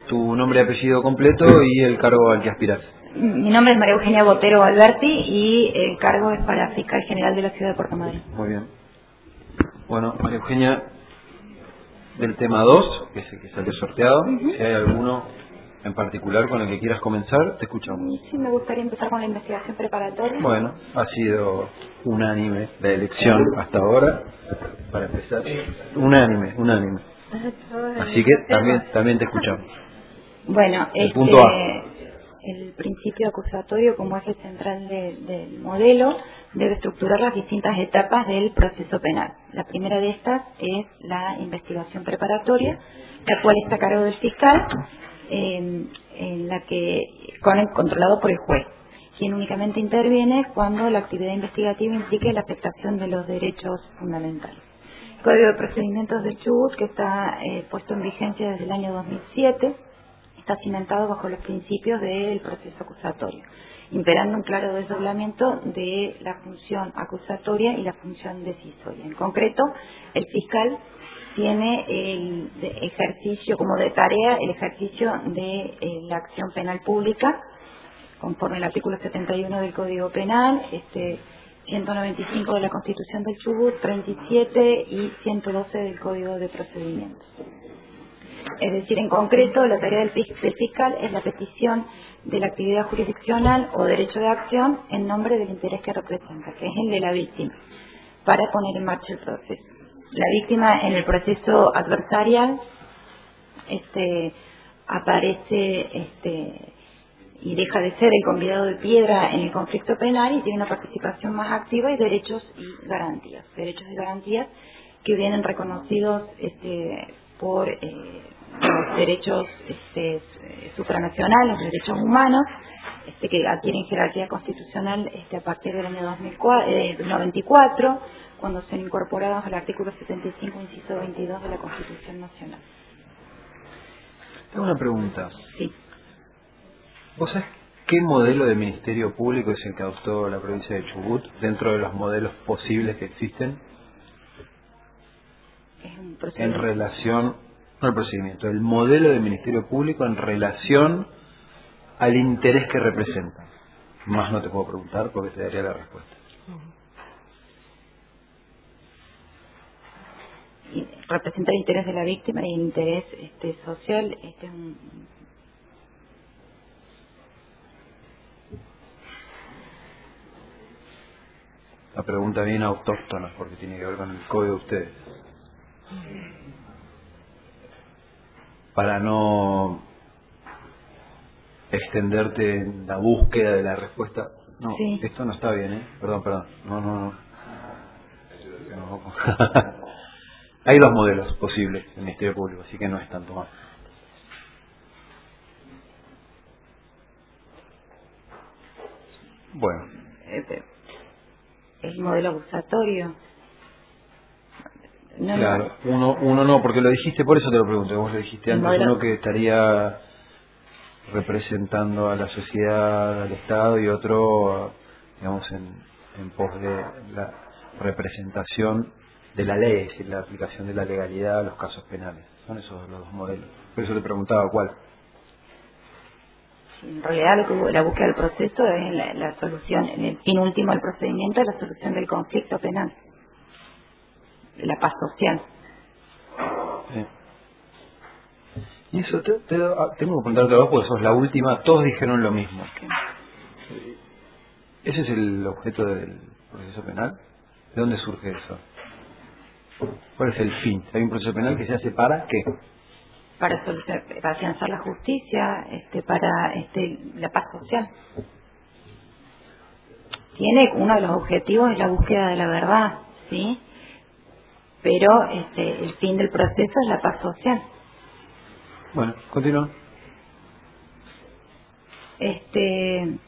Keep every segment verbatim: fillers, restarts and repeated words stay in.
tu nombre y apellido completo y el cargo al que aspiras. Mi nombre es María Eugenia Botero Alberti y el cargo es para Fiscal General de la Ciudad de Puerto Madryn. Muy bien. Bueno, María Eugenia, del tema dos, que es el que salió sorteado, uh-huh. Si hay alguno en particular con el que quieras comenzar, te escuchamos. Sí, me gustaría empezar con la investigación preparatoria. Bueno, ha sido unánime la elección hasta ahora, para empezar. Unánime, unánime. Así que también también te escuchamos. Bueno, el este, punto A. El principio acusatorio como eje central de, del modelo debe estructurar las distintas etapas del proceso penal. La primera de estas es la investigación preparatoria, la cual está a cargo del fiscal, eh, en la que con el, controlado por el juez, quien únicamente interviene cuando la actividad investigativa implique la afectación de los derechos fundamentales. El Código de Procedimientos del Chubut, que está eh, puesto en vigencia desde el año dos mil siete, está cimentado bajo los principios del proceso acusatorio, imperando un claro desdoblamiento de la función acusatoria y la función decisoria. En concreto, el fiscal tiene el ejercicio como de tarea el ejercicio de eh, la acción penal pública, conforme al artículo setenta y uno del Código Penal, este ciento noventa y cinco de la Constitución del Chubut, treinta y siete y ciento doce del Código de Procedimientos. Es decir, en concreto, la tarea del fiscal es la petición de la actividad jurisdiccional o derecho de acción en nombre del interés que representa, que es el de la víctima, para poner en marcha el proceso. La víctima en el proceso adversarial este, aparece este, y deja de ser el convidado de piedra en el conflicto penal y tiene una participación más activa y derechos y garantías. Derechos y garantías que vienen reconocidos este, por eh, los derechos este, supranacionales, los derechos humanos, este, que adquieren jerarquía constitucional este, a partir del año dos mil noventa y cuatro, cuando son incorporados al artículo setenta y cinco, inciso veintidós de la Constitución Nacional. Tengo una pregunta. Sí. ¿Vos sabés qué modelo de ministerio público es el que adoptó la provincia de Chubut dentro de los modelos posibles que existen? Es un en relación, no el procedimiento, el modelo de ministerio público en relación al interés que representa. Más no te puedo preguntar porque te daría la respuesta. Y representa el interés de la víctima y el interés este, social. Este es un La pregunta bien autóctona porque tiene que ver con el código de ustedes. Para no extenderte en la búsqueda de la respuesta. No, sí. Esto no está bien, ¿eh? Perdón, perdón. No, no, no. no. Hay dos modelos posibles en el Ministerio Público, así que no es tanto más. Bueno. El modelo acusatorio. No, claro, no. Uno, uno no, porque lo dijiste, por eso te lo pregunto, vos lo dijiste antes, modelo... uno que estaría representando a la sociedad, al Estado, y otro, digamos, en, en pos de la representación de la ley, es decir, la aplicación de la legalidad a los casos penales. Son esos los dos modelos. Por eso te preguntaba cuál. En realidad, la búsqueda del proceso es la, la solución, en el fin último del procedimiento, es la solución del conflicto penal, de la paz social. Sí. Y eso te, te, tengo que preguntarte a vos porque sos la última, todos dijeron lo mismo. ¿Ese es el objeto del proceso penal? ¿De dónde surge eso? ¿Cuál es el fin? ¿Hay un proceso penal que se hace para qué? Para, para afianzar la justicia, este, para este, la paz social. Tiene uno de los objetivos es la búsqueda de la verdad, ¿sí? Pero este, el fin del proceso es la paz social. Bueno, continúa. Este,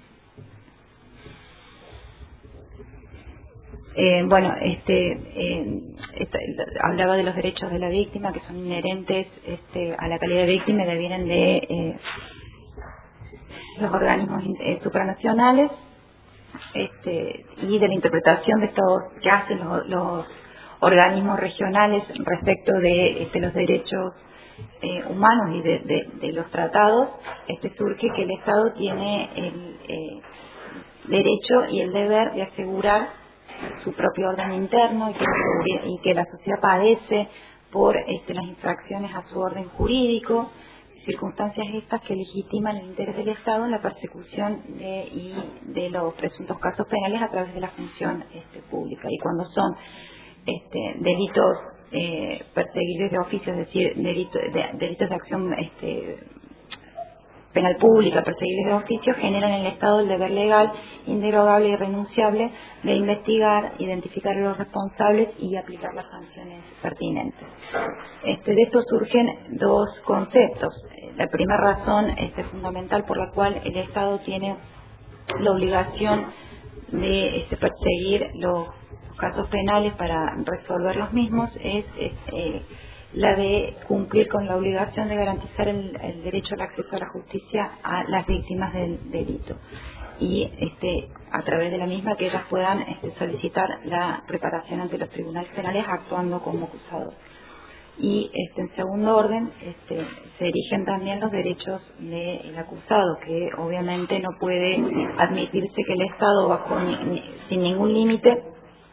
eh, bueno, este, eh, este, hablaba de los derechos de la víctima que son inherentes este, a la calidad de víctima y que vienen de eh, los organismos eh, supranacionales este, y de la interpretación de estos que hacen los, los organismos regionales respecto de este, los derechos eh, humanos y de, de, de los tratados, este surge que el Estado tiene el eh, derecho y el deber de asegurar su propio orden interno y que, y que la sociedad padece por este, las infracciones a su orden jurídico, circunstancias estas que legitiman el interés del Estado en la persecución de, y de los presuntos casos penales a través de la función este, pública. Y cuando son este, delitos eh, perseguibles de oficio, es decir, delito, de, delitos de acción este, penal pública, perseguibles de oficio, generan en el Estado el deber legal, inderogable y irrenunciable de investigar, identificar a los responsables y aplicar las sanciones pertinentes. Este, de esto surgen dos conceptos. La primera razón este, fundamental por la cual el Estado tiene la obligación de este, perseguir los casos penales para resolver los mismos es, es eh, la de cumplir con la obligación de garantizar el, el derecho al acceso a la justicia a las víctimas del delito y este, a través de la misma que ellas puedan este, solicitar la reparación ante los tribunales penales actuando como acusador. Y este, en segundo orden este, se erigen también los derechos del acusado, que obviamente no puede admitirse que el Estado bajo ni, ni, sin ningún límite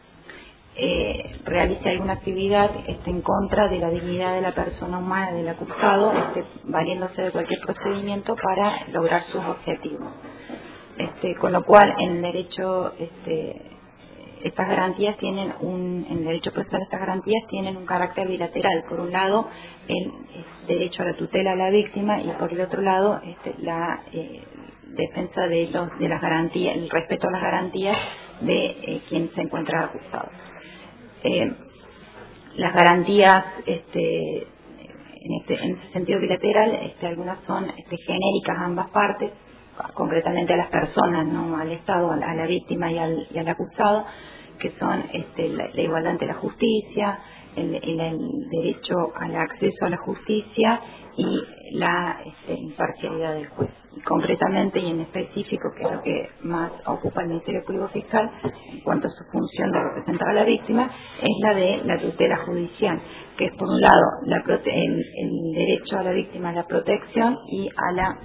Eh, realice alguna actividad este, en contra de la dignidad de la persona humana del acusado, este, valiéndose de cualquier procedimiento para lograr sus objetivos. Este, con lo cual, en el derecho, este, estas garantías tienen un, en el derecho procesal estas garantías tienen un carácter bilateral. Por un lado, el, el derecho a la tutela a la víctima y por el otro lado, este, la eh, defensa de los, de las garantías, el respeto a las garantías de eh, quien se encuentra acusado. Eh, las garantías este, en, este, en ese sentido bilateral, este, algunas son este, genéricas a ambas partes, concretamente a las personas, no al Estado, a la, a la víctima y al, y al acusado, que son este, la, la igualdad ante la justicia, el, el, el derecho al acceso a la justicia y la este, imparcialidad del juez. Y concretamente y en específico, que es lo que más ocupa el Ministerio Público Fiscal en cuanto a su función de representar a la víctima, es la de la tutela judicial, que es por un lado la prote el, el derecho a la víctima a la protección y a la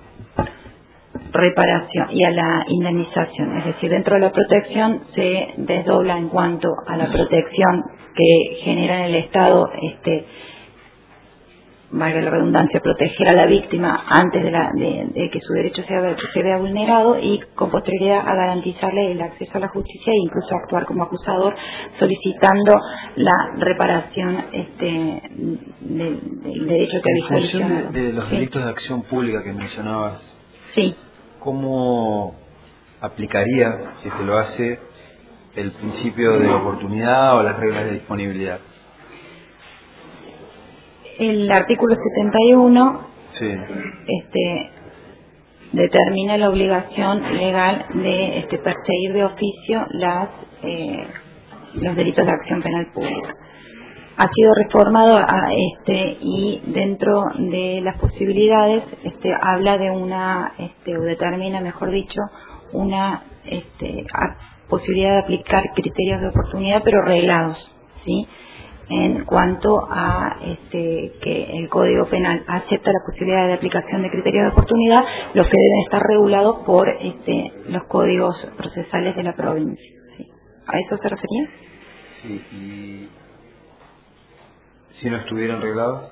reparación y a la indemnización. Es decir, dentro de la protección se desdobla en cuanto a la protección que genera en el Estado, este, valga la redundancia, proteger a la víctima antes de, la, de, de que su derecho sea, se vea vulnerado, y con posterioridad a garantizarle el acceso a la justicia e incluso actuar como acusador solicitando la reparación este, del, del derecho que había mencionado. De, de los sí. delitos de acción pública que mencionabas, sí. ¿Cómo aplicaría, si se lo hace, el principio de oportunidad o las reglas de disponibilidad? El artículo setenta y uno sí. este, determina la obligación legal de este, perseguir de oficio las eh, los delitos de acción penal pública. Ha sido reformado a este y dentro de las posibilidades este, habla de una este, o determina, mejor dicho, una este, posibilidad de aplicar criterios de oportunidad, pero reglados, ¿sí? En cuanto a este, que el Código Penal acepta la posibilidad de aplicación de criterios de oportunidad, los que deben estar regulados por este, los códigos procesales de la provincia. ¿Sí? ¿A eso se refería? Sí, y si no estuvieran reglados.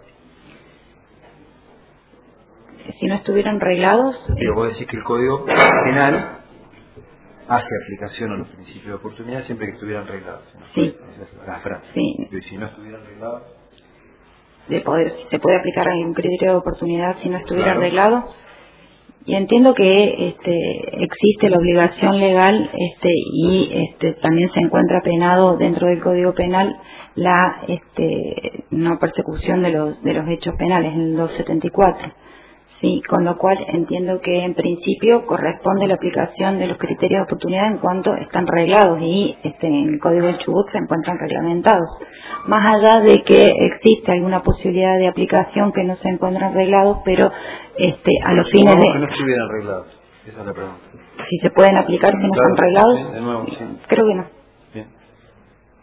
Si no estuvieran reglados. Pero vos decís que el Código Penal hace aplicación a los principios de oportunidad siempre que estuvieran reglados. ¿No? Sí. Esa es la frase. Sí. Y si no estuvieran reglados. De poder, si se puede aplicar un criterio de oportunidad si no estuviera claro. arreglado. Y entiendo que este, existe la obligación legal este, y este, también se encuentra penado dentro del Código Penal la este, no persecución de los de los hechos penales en el doscientos setenta y cuatro. Sí, con lo cual entiendo que en principio corresponde la aplicación de los criterios de oportunidad en cuanto están reglados y este, en el Código del Chubut se encuentran reglamentados. Más allá de que existe alguna posibilidad de aplicación que no se encuentran reglados, pero este, a los fines de... que no estuvieran reglados, esa es la pregunta. Si se pueden aplicar si no claro, están reglados, sí, de nuevo, sí. Creo que no. Bien.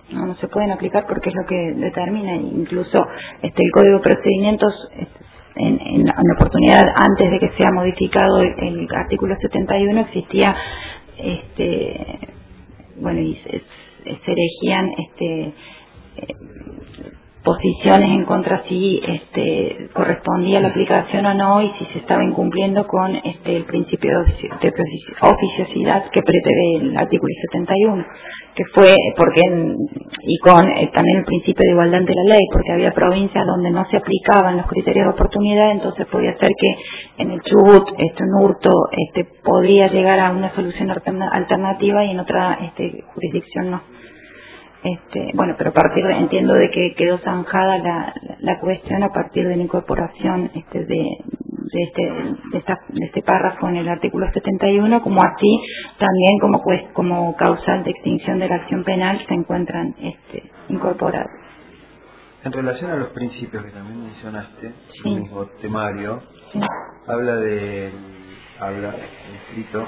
no, no se pueden aplicar porque es lo que determina. Incluso este el Código de Procedimientos, en, en, la, en la oportunidad antes de que sea modificado el, el artículo setenta y uno, existía, este bueno, y se, se erigían este eh, posiciones en contra si este correspondía la aplicación o no, y si se estaba incumpliendo con este el principio de, ofici de oficiosidad que prevé el artículo setenta y uno, que fue porque en, y con eh, también el principio de igualdad ante la ley, porque había provincias donde no se aplicaban los criterios de oportunidad. Entonces podía ser que en el Chubut este un hurto este podría llegar a una solución alternativa y en otra este jurisdicción no. Este, bueno, pero a partir de, entiendo de que quedó zanjada la, la cuestión a partir de la incorporación este, de, de, este, de, esta, de este párrafo en el artículo setenta y uno, como así también como, pues, como causal de extinción de la acción penal se encuentran este, incorporados. En relación a los principios que también mencionaste, sí. el mismo temario, sí. habla de, habla escrito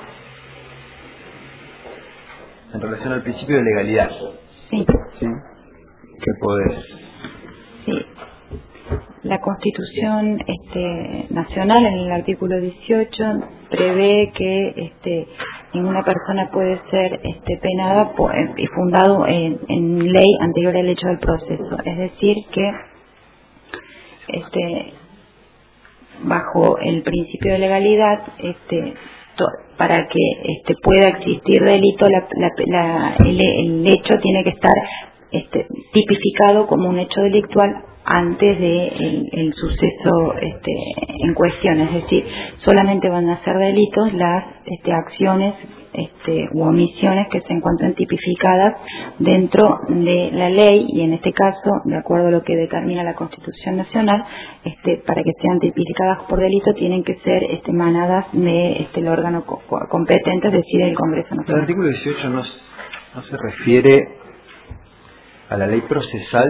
en relación al principio de legalidad. Sí. Sí. ¿Qué podés? Sí. La Constitución este, Nacional, en el artículo dieciocho, prevé que este, ninguna persona puede ser este, penada por, y fundado en, en ley anterior al hecho del proceso. Es decir, que este, bajo el principio de legalidad, este, to, para que este, pueda existir delito, la, la, la, el, el hecho tiene que estar este, tipificado como un hecho delictual antes de el, el suceso este, en cuestión. Es decir, solamente van a ser delitos las este, acciones este, u omisiones que se encuentren tipificadas dentro de la ley, y en este caso, de acuerdo a lo que determina la Constitución Nacional, este, para que sean tipificadas por delito tienen que ser este, emanadas de este, el órgano co competente, es decir, el Congreso Nacional. El artículo dieciocho no, no se refiere a la ley procesal.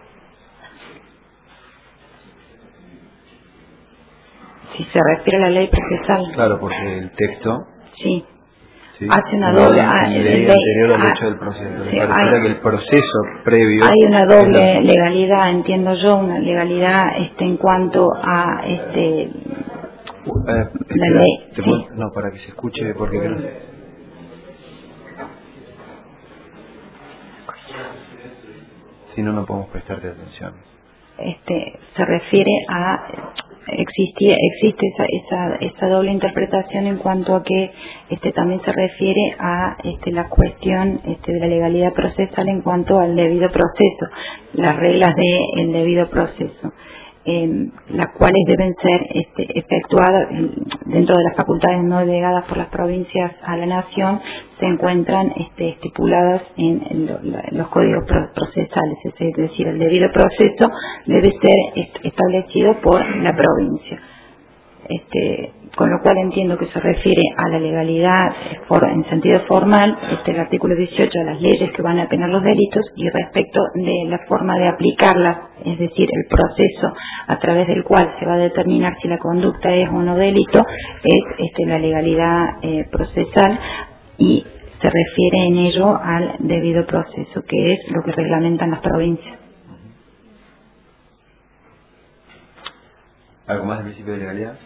Si se refiere a la ley procesal. Claro, porque el texto sí, sí hace una, una doble ley, ley ley, anterior al ah, hecho del proceso. sí, Me pareciera hay, que el proceso previo hay una doble la... legalidad, entiendo yo, una legalidad este en cuanto a este eh, la ley. te Sí. puedo, no, para que se escuche, porque creo si no, no podemos prestarte atención. Este se refiere a existía existe esa, esa esa doble interpretación en cuanto a que este también se refiere a este la cuestión este de la legalidad procesal en cuanto al debido proceso, las reglas de el debido proceso, eh, las cuales deben ser este, efectuadas dentro de las facultades no delegadas por las provincias a la nación, se encuentran este, estipuladas en, en, lo, en los códigos pro, procesales, es decir, el debido proceso debe ser est establecido por la provincia. Este, con lo cual entiendo que se refiere a la legalidad for, en sentido formal, este, el artículo dieciocho de las leyes que van a penar los delitos, y respecto de la forma de aplicarlas, es decir, el proceso a través del cual se va a determinar si la conducta es o no delito, es este, la legalidad eh, procesal, y se refiere en ello al debido proceso, que es lo que reglamentan las provincias. ¿Algo más del principio de legalidad?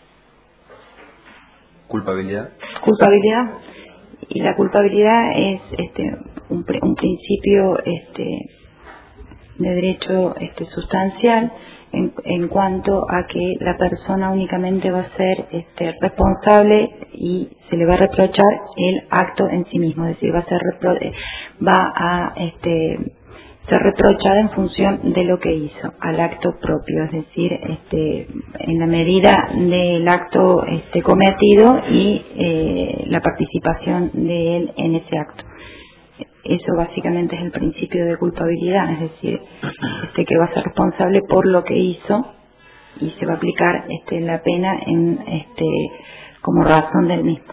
¿Culpabilidad? Culpabilidad. Y la culpabilidad es este un, un principio este de derecho este sustancial en, en cuanto a que la persona únicamente va a ser este responsable y se le va a reprochar el acto en sí mismo, es decir, va a ser repro va a este ser reprochada en función de lo que hizo, al acto propio, es decir, este, en la medida del acto este, cometido y eh, la participación de él en ese acto. Eso básicamente es el principio de culpabilidad, es decir, este, que va a ser responsable por lo que hizo y se va a aplicar este, la pena en este, como razón del mismo.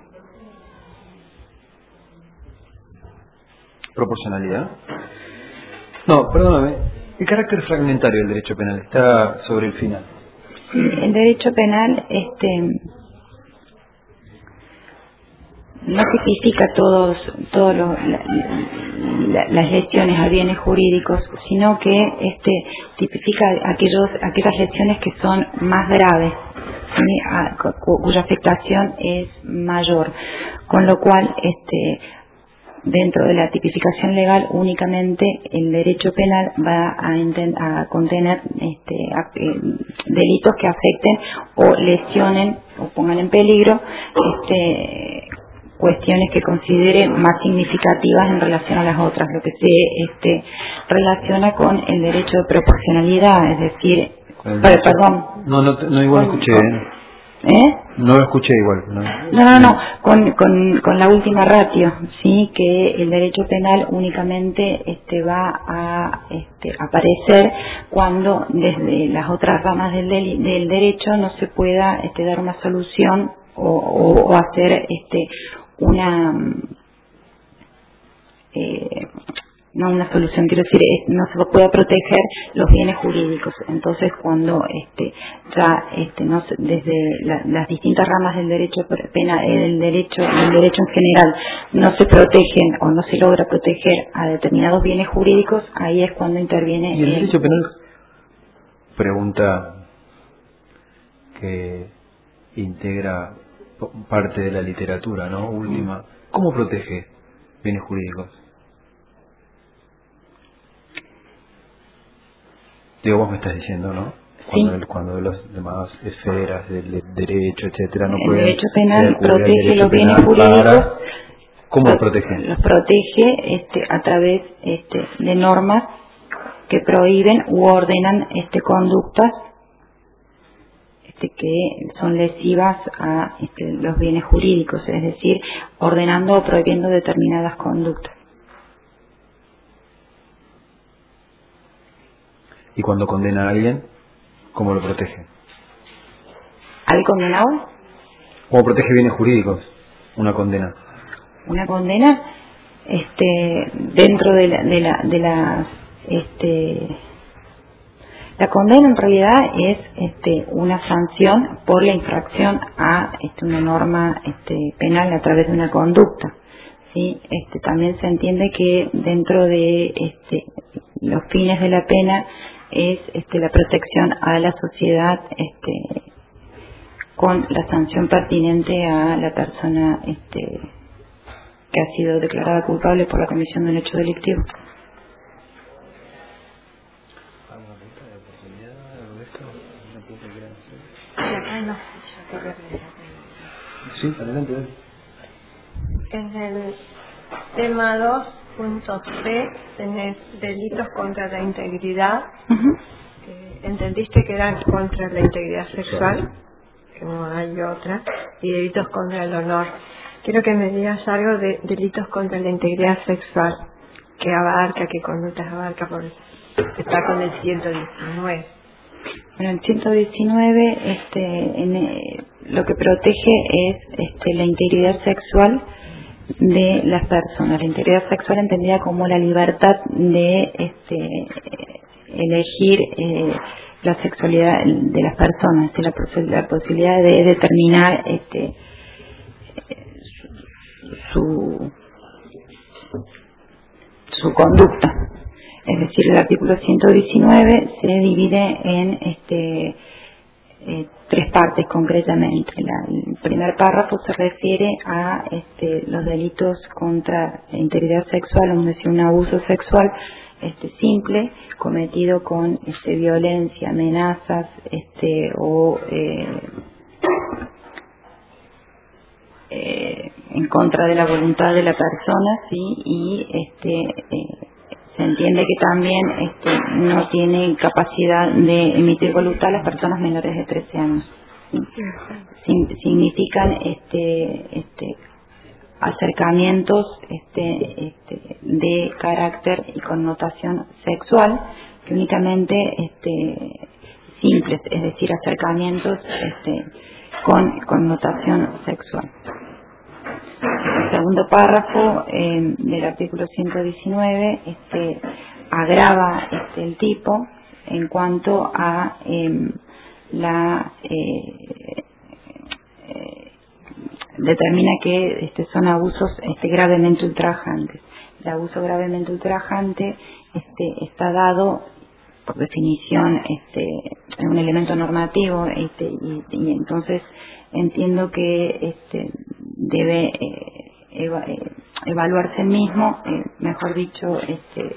¿Proporcionalidad? No, perdóname. El carácter fragmentario del derecho penal está sobre el final. El derecho penal este no tipifica todos todos los, la, la, las lesiones a bienes jurídicos, sino que este tipifica aquellos aquellas lesiones que son más graves, ¿sí? a, cu, cuya afectación es mayor, con lo cual este dentro de la tipificación legal únicamente el derecho penal va a, a contener este, a, eh, delitos que afecten o lesionen o pongan en peligro este, cuestiones que considere más significativas en relación a las otras, lo que se este, relaciona con el derecho de proporcionalidad, es decir, el pero, perdón, no, no, no igual con, escuché, con, ¿Eh? No lo escuché igual. No, no, no, no. Con, con, con la última ratio, sí, que el derecho penal únicamente este, va a este, aparecer cuando desde las otras ramas del, del, del derecho no se pueda este, dar una solución o, o, o hacer este, una... Eh, no una solución, quiero decir, es, no se puede proteger los bienes jurídicos. Entonces, cuando este ya este no se, desde la, las distintas ramas del derecho penal, del derecho del derecho en general, no se protegen o no se logra proteger a determinados bienes jurídicos, ahí es cuando interviene. ¿Y el, el derecho penal? el, pregunta que integra parte de la literatura, ¿no? Última. ¿Cómo protege bienes jurídicos? Digo, vos me estás diciendo, ¿no? Cuando, sí. el, cuando los demás esferas del de derecho, etcétera, no el pueden... El derecho penal protege derecho los bienes penal jurídicos. Para, ¿Cómo los, los protege? Los protege este, a través este, de normas que prohíben u ordenan este, conductas este, que son lesivas a este, los bienes jurídicos, es decir, ordenando o prohibiendo determinadas conductas. Y cuando condena a alguien, ¿cómo lo protege? ¿Al condenado? ¿Cómo protege bienes jurídicos una condena? Una condena, este, dentro de la, de la, de las, este, la condena en realidad es, este, una sanción por la infracción a, este, una norma, este, penal a través de una conducta. Sí, este, también se entiende que dentro de, este, los fines de la pena es este, la protección a la sociedad este, con la sanción pertinente a la persona este, que ha sido declarada culpable por la comisión de un hecho delictivo. Sí, adelante. En el tema dos punto C tenés delitos contra la integridad. Uh-huh. eh, entendiste que eran contra la integridad sexual, que no hay otra, y delitos contra el honor. Quiero que me digas algo de delitos contra la integridad sexual, que abarca, qué conductas abarca, por está con el ciento diecinueve. Bueno, el ciento diecinueve este, en, eh, lo que protege es este, la integridad sexual de las personas, la integridad sexual entendida como la libertad de este, elegir eh, la sexualidad de las personas, la, la posibilidad de determinar este, su, su conducta. Es decir, el artículo ciento diecinueve se divide en este eh, tres partes concretamente. La, el primer párrafo se refiere a este, los delitos contra la integridad sexual, vamos a decir un abuso sexual este, simple, cometido con este, violencia, amenazas este, o eh, eh, en contra de la voluntad de la persona, ¿sí? Y este eh, se entiende que también este, no tienen capacidad de emitir voluntad las personas menores de trece años. ¿Sí? Sin, significan este, este, acercamientos este, este, de carácter y connotación sexual, que únicamente este, simples, es decir, acercamientos este, con connotación sexual. El segundo párrafo eh, del artículo ciento diecinueve este, agrava este, el tipo en cuanto a eh, la eh, eh, determina que este, son abusos este, gravemente ultrajantes. El abuso gravemente ultrajante este, está dado por definición este, en un elemento normativo este, y, y entonces entiendo que este, debe eh, eva, eh, evaluarse el mismo, eh, mejor dicho, este,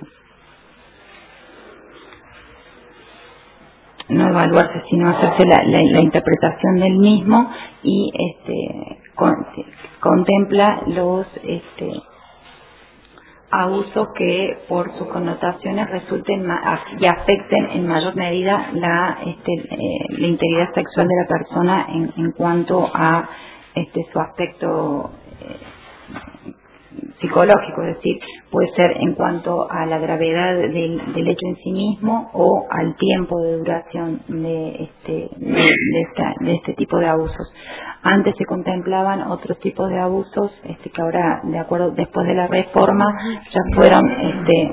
no evaluarse sino hacerse la, la, la interpretación del mismo y este, con, contempla los este, abusos que por sus connotaciones resulten y afecten en mayor medida la, este, eh, la integridad sexual de la persona en, en cuanto a este, su aspecto eh, psicológico, es decir, puede ser en cuanto a la gravedad del, del hecho en sí mismo o al tiempo de duración de este, de, de, esta, de este tipo de abusos. Antes se contemplaban otros tipos de abusos este, que ahora, de acuerdo, después de la reforma, ya fueron este,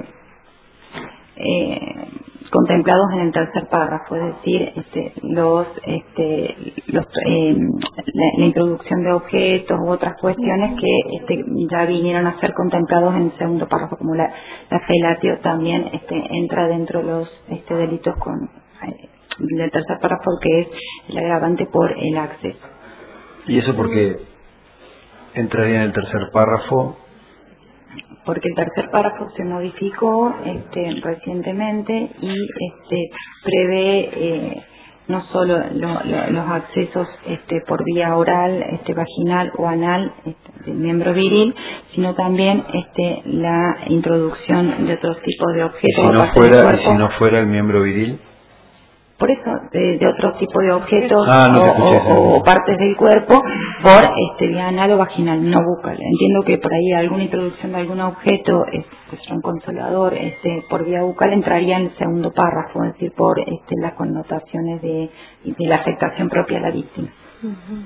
eh, contemplados en el tercer párrafo, es decir, este, los, este, los, eh, la, la introducción de objetos u otras cuestiones que este, ya vinieron a ser contemplados en el segundo párrafo, como la, la felatio también este, entra dentro de los este, delitos con eh, del tercer párrafo, que es el agravante por el acceso. ¿Y eso porque entraría en el tercer párrafo? Porque el tercer párrafo se modificó este, recientemente y este, prevé eh, no solo lo, lo, los accesos este, por vía oral, este, vaginal o anal este, del miembro viril, sino también este, la introducción de otros tipos de objetos. ¿Y si no fuera, y si no fuera el miembro viril? Por eso, de, de otro tipo de objetos ah, no o, o, o partes del cuerpo por este vía anal o vaginal, no bucal. Entiendo que por ahí alguna introducción de algún objeto, este, un consolador, este, por vía bucal entraría en el segundo párrafo, es decir, por este, las connotaciones de, de la afectación propia a la víctima. Uh-huh.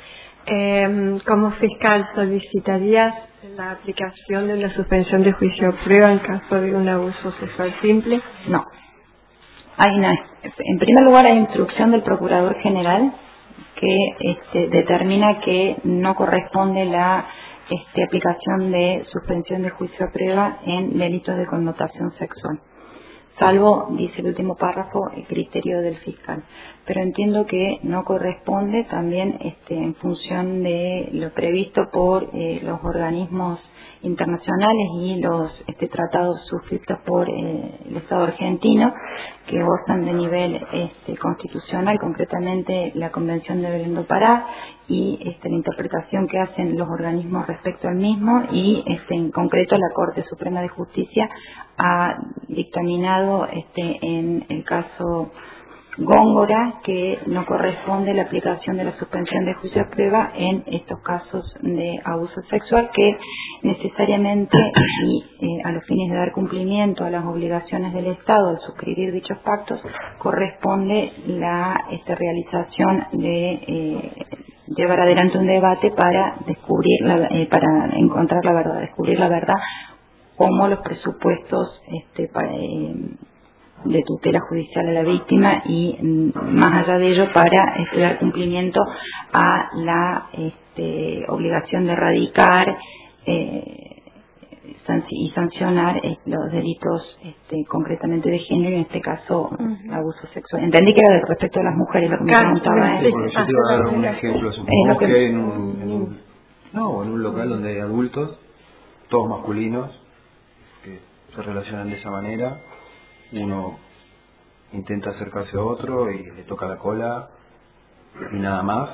eh, como fiscal, ¿solicitarías la aplicación de la suspensión de juicio a prueba en caso de un abuso sexual simple? No. Hay una, en primer lugar, hay instrucción del Procurador General que este, determina que no corresponde la este, aplicación de suspensión de juicio a prueba en delitos de connotación sexual, salvo, dice el último párrafo, el criterio del fiscal. Pero entiendo que no corresponde también este, en función de lo previsto por eh, los organismos internacionales y los este, tratados suscritos por eh, el Estado argentino, que gozan de nivel este, constitucional, concretamente la Convención de Belén do Pará y este, la interpretación que hacen los organismos respecto al mismo, y este, en concreto la Corte Suprema de Justicia ha dictaminado este, en el caso Góngora que no corresponde la aplicación de la suspensión de juicio a prueba en estos casos de abuso sexual, que necesariamente y eh, a los fines de dar cumplimiento a las obligaciones del Estado al suscribir dichos pactos corresponde la este, realización de eh, llevar adelante un debate para descubrir la, eh, para encontrar la verdad, descubrir la verdad, como los presupuestos este, para, eh, de tutela judicial a la víctima y más allá de ello para este, dar cumplimiento a la este, obligación de erradicar eh, y sancionar eh, los delitos este, concretamente de género, y en este caso uh-huh. abuso sexual. Entendí que era respecto a las mujeres lo que me preguntaba. Sí, porque yo te iba a dar un ejemplo. Supongamos que, que hay en un, en un no, en un local donde hay adultos, todos masculinos, que se relacionan de esa manera. Uno intenta acercarse a otro y le toca la cola y nada más,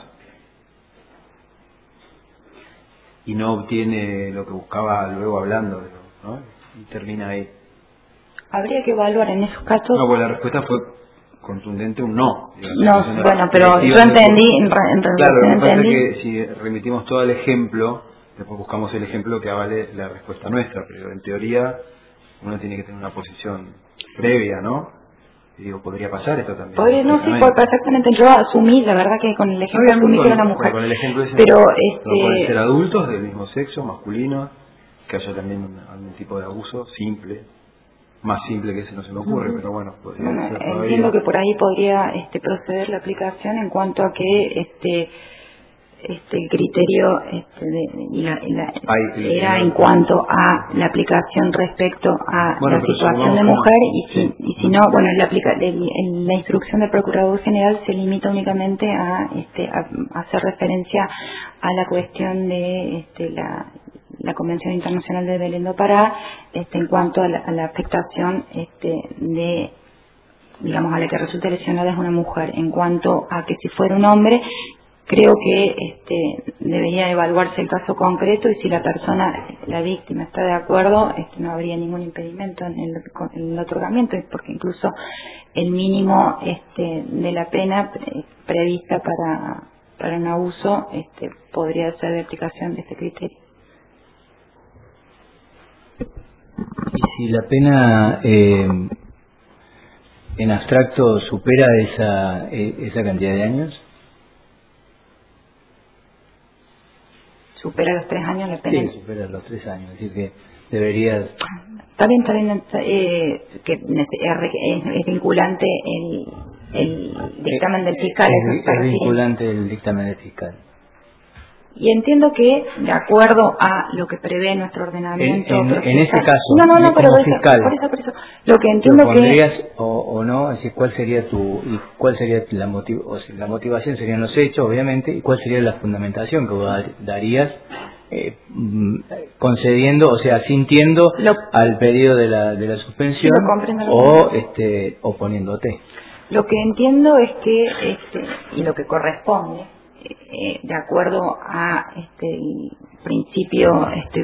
y no obtiene lo que buscaba luego hablando, ¿no? Y termina ahí. Habría que evaluar en esos casos. No, pues la respuesta fue contundente, un no. Digamos, no, bueno, pero yo entendí. En, en claro, lo que pasa entendí. es que si remitimos todo el ejemplo, después buscamos el ejemplo que avale la respuesta nuestra, pero en teoría uno tiene que tener una posición previa, ¿no? Y digo, podría pasar esto también. Podría, no, sí, perfectamente. Yo asumí, la verdad que con el ejemplo no, asumí con, que era una mujer. Con el ejemplo ese, pero no, este... no pueden ser adultos del mismo sexo, masculinos, que haya también un, algún tipo de abuso simple, más simple que ese no se me ocurre, uh-huh. pero bueno, podría bueno, ser todavía. Entiendo que por ahí podría este, proceder la aplicación en cuanto a que este este, el criterio este, de, y la, y la, Ay, era sí, en cuanto a la aplicación respecto a bueno, la situación de mujer y si, y si no, bueno, la, aplica, el, el, la instrucción del Procurador General se limita únicamente a, este, a, a hacer referencia a la cuestión de este, la, la Convención Internacional de Belén do Pará este, en cuanto a la, a la afectación este, de digamos, a la que resulte lesionada es una mujer. En cuanto a que si fuera un hombre, creo que este, debería evaluarse el caso concreto y si la persona, la víctima, está de acuerdo, este, no habría ningún impedimento en el, en el otorgamiento, porque incluso el mínimo este, de la pena pre, prevista para, para un abuso este, podría ser de aplicación de este criterio. Y si la pena eh, en abstracto supera esa esa cantidad de años, supera los tres años la pena. Sí, supera los tres años, es decir que deberías. Está bien, está bien, eh, que es, es vinculante el, el dictamen del fiscal. Es, es, es vinculante el dictamen del fiscal. Y entiendo que, de acuerdo a lo que prevé nuestro ordenamiento en, en, procesal, en ese caso, no, no, no, pero como eso, fiscal, por eso, por eso, lo que entiendo ¿lo pondrías que o, o no? Es decir, ¿cuál sería tu y cuál sería la motiv o sea, la motivación serían los hechos, obviamente, y cuál sería la fundamentación que vos darías eh, concediendo, o sea, sintiendo lo, al pedido de la de la suspensión o este oponiéndote? Lo que entiendo es que este y lo que corresponde Eh, de acuerdo a este el principio este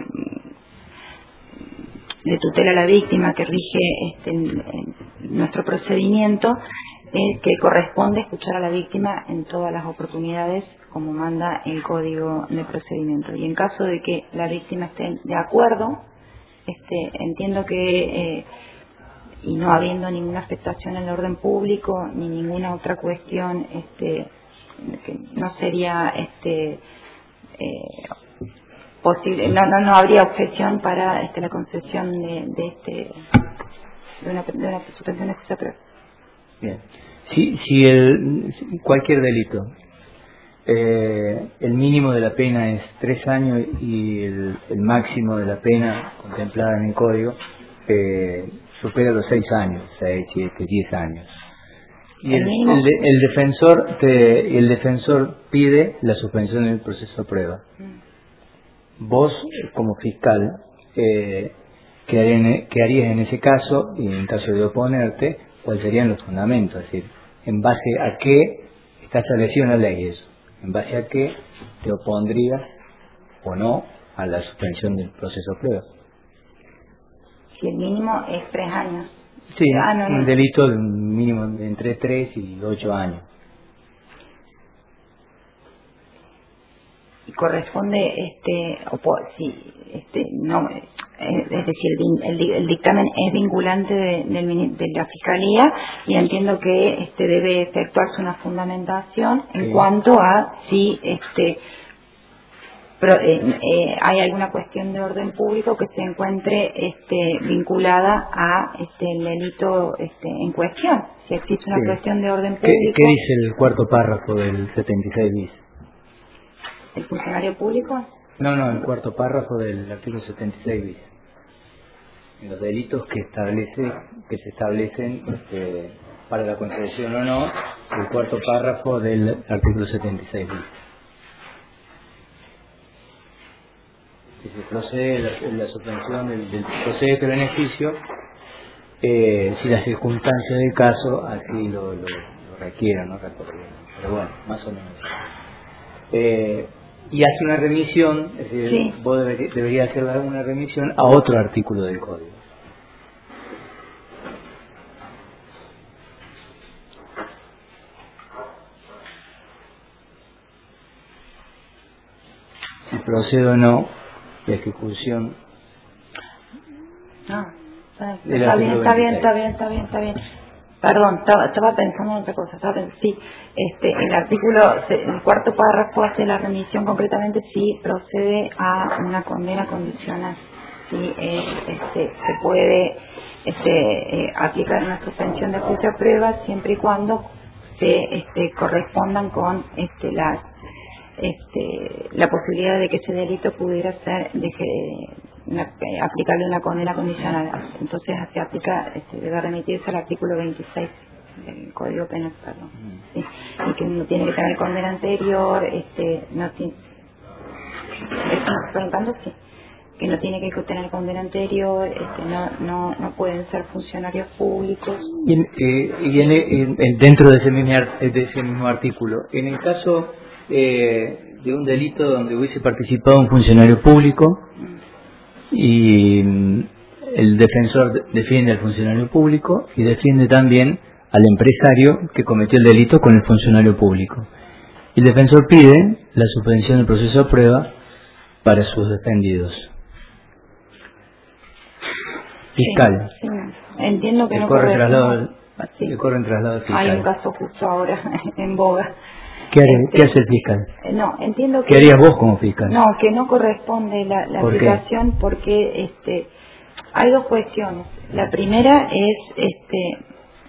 de tutela a la víctima que rige este en, en nuestro procedimiento, es que corresponde escuchar a la víctima en todas las oportunidades como manda el Código de Procedimiento, y en caso de que la víctima esté de acuerdo, este entiendo que eh, y no habiendo ninguna afectación al orden público ni ninguna otra cuestión este que no sería este eh, posible, no, no no habría objeción para este la concesión de, de este de una, de una suspensión de juicio previo. Bien, si si el cualquier delito eh, el mínimo de la pena es tres años y el, el máximo de la pena contemplada en el código eh, supera los seis años, seis, siete, diez años. Y el, el, el defensor te, el defensor pide la suspensión del proceso de prueba. Vos, como fiscal, eh, ¿qué, harían, ¿qué harías en ese caso? Y en caso de oponerte, ¿cuáles serían los fundamentos? Es decir, ¿en base a qué está establecido en la ley eso? ¿En base a qué te opondrías o no a la suspensión del proceso de prueba? Si el mínimo es tres años. Sí, ah, no, no. Un delito de un mínimo de entre tres y ocho años. Y corresponde, este, o si, este, no, es decir, el, el, el dictamen es vinculante de, de, de la Fiscalía y entiendo que este debe efectuarse una fundamentación en sí. cuanto a si este Pero, eh, eh, hay alguna cuestión de orden público que se encuentre este, vinculada a este, el delito este, en cuestión. Si existe una sí. cuestión de orden público. ¿Qué, ¿Qué dice el cuarto párrafo del setenta y seis bis? ¿El funcionario público? No, no, el cuarto párrafo del artículo setenta y seis bis. Los delitos que establece que se establecen este, para la concesión o no, el cuarto párrafo del artículo setenta y seis bis. Si se procede la, la suspensión del, del procede de beneficio, eh, si las circunstancias del caso así lo, lo, lo requieran, no recuerdo bien, pero bueno, más o menos. Eh, y hace una remisión, es decir, sí. vos deberías debería hacer una remisión a otro artículo del código. Si procede o no la ejecución. No, está bien, está bien, está bien, está bien, está bien, está bien. Perdón, estaba, estaba pensando en otra cosa. Estaba pensando, sí, este, el artículo, el cuarto párrafo hace la remisión concretamente si procede a una condena condicional. Si eh, este, se puede este, eh, aplicar una suspensión de juicio a prueba siempre y cuando se este, correspondan con este, las este, la posibilidad de que ese delito pudiera ser de que, una, eh, aplicarle una condena condicional. Entonces se aplica, este, debe remitirse al artículo veintiséis del Código Penal, perdón, ¿sí? Y que no tiene que tener condena anterior, este, no tiene, ¿estás preguntando? Sí, que no tiene que tener condena anterior, este, no, no, no pueden ser funcionarios públicos. Y, en, eh, y en, en, en, dentro de ese, mismo, de ese mismo artículo, en el caso eh, de un delito donde hubiese participado un funcionario público y el defensor defiende al funcionario público y defiende también al empresario que cometió el delito con el funcionario público. El defensor pide la suspensión del proceso de prueba para sus defendidos. Fiscal. Sí, sí. Entiendo que le no corre corre traslado, sí. le corre en traslado fiscal. Hay un caso justo ahora en boga. ¿Qué, haré, este, ¿Qué hace el fiscal? No, entiendo que... ¿Qué harías vos como fiscal? No, que no corresponde la, la ¿Por aplicación qué? Porque este, hay dos cuestiones. La primera es este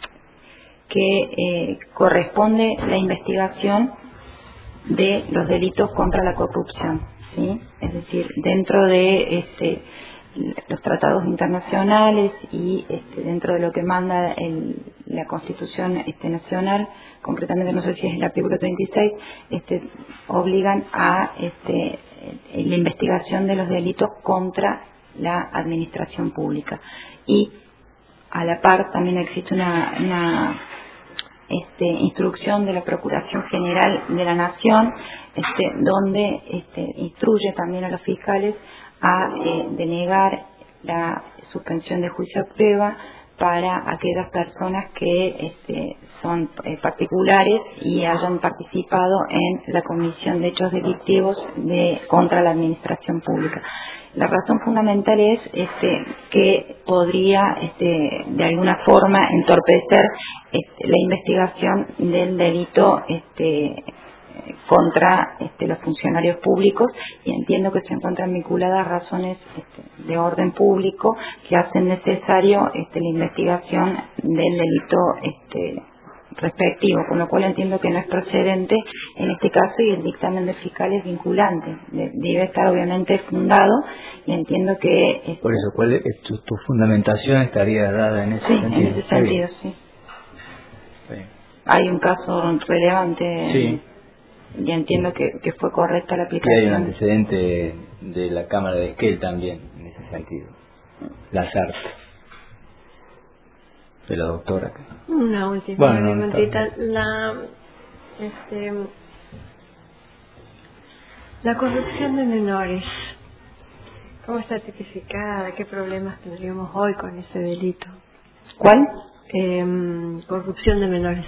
que eh, corresponde la investigación de los delitos contra la corrupción, ¿sí? Es decir, dentro de este los tratados internacionales y este, dentro de lo que manda el, la Constitución este, nacional, concretamente no sé si es el artículo treinta y seis, este, obligan a este, la investigación de los delitos contra la administración pública. Y a la par también existe una, una este, instrucción de la Procuración General de la Nación, este, donde este, instruye también a los fiscales a eh, denegar la suspensión de juicio a prueba para aquellas personas que este, son eh, particulares y hayan participado en la comisión de hechos delictivos de, contra la administración pública. La razón fundamental es este, que podría este, de alguna forma entorpecer este, la investigación del delito este, contra este, los funcionarios públicos, y entiendo que se encuentran vinculadas razones este, de orden público que hacen necesario este, la investigación del delito este, respectivo, con lo cual entiendo que no es procedente en este caso y el dictamen del fiscal es vinculante, debe estar obviamente fundado y entiendo que... Este, por eso, ¿cuál es tu, tu fundamentación estaría dada en ese sí, sentido? en ese sentido, sí. sí. Hay un caso relevante... Sí. Y entiendo que, que fue correcta la Y aplicación. hay un antecedente de la Cámara de Esquel también, en ese sentido. La S A R T. De la doctora. Una última bueno, no, preguntita. La, este, la corrupción de menores, ¿cómo está tipificada? ¿Qué problemas tendríamos hoy con ese delito? ¿Cuál? Eh, corrupción de menores.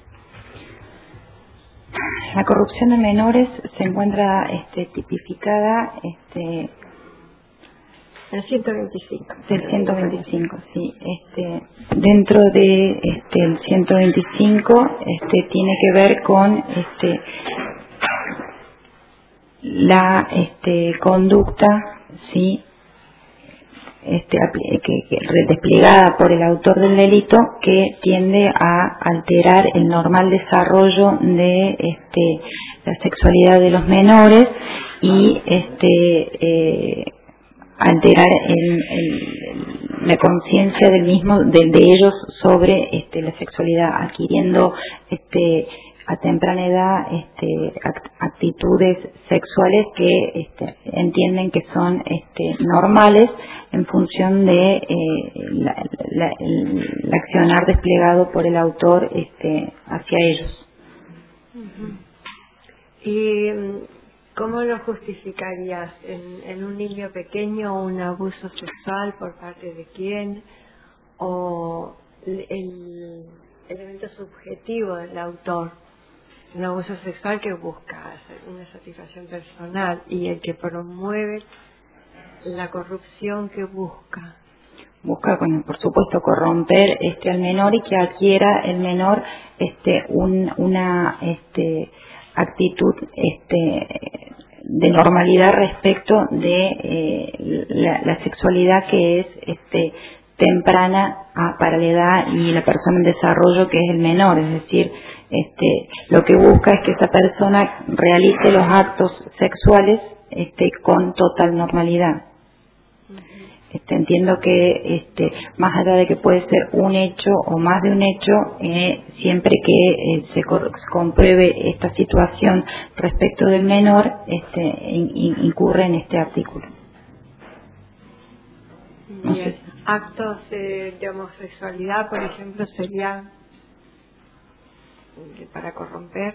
La corrupción de menores se encuentra este, tipificada este, el ciento veinticinco. Del ciento veinticinco, sí. Este, dentro de este, el ciento veinticinco este, tiene que ver con este, la este, conducta, sí, este, que, que desplegada por el autor del delito que tiende a alterar el normal desarrollo de este, la sexualidad de los menores y este eh, alterar el, el, la conciencia del mismo de, de ellos sobre este, la sexualidad, adquiriendo este a temprana edad este, actitudes sexuales que este, entienden que son este, normales en función de eh, la, la, el accionar desplegado por el autor este, hacia ellos. Uh-huh. ¿Y cómo lo justificarías? ¿En, en un niño pequeño un abuso sexual por parte de quién? ¿O el, el elemento subjetivo del autor? Un abuso sexual que busca una satisfacción personal y el que promueve la corrupción que busca. Busca, bueno, por supuesto, corromper este al menor y que adquiera el menor este un, una este actitud este de normalidad respecto de eh, la, la sexualidad que es este temprana a, para la edad y la persona en desarrollo que es el menor, es decir, este, lo que busca es que esa persona realice los actos sexuales este, con total normalidad. Este, entiendo que este, más allá de que puede ser un hecho o más de un hecho, eh, siempre que eh, se compruebe esta situación respecto del menor, este, in, in, incurre en este artículo. No sé. Actos eh, de homosexualidad, por ejemplo, serían para corromper.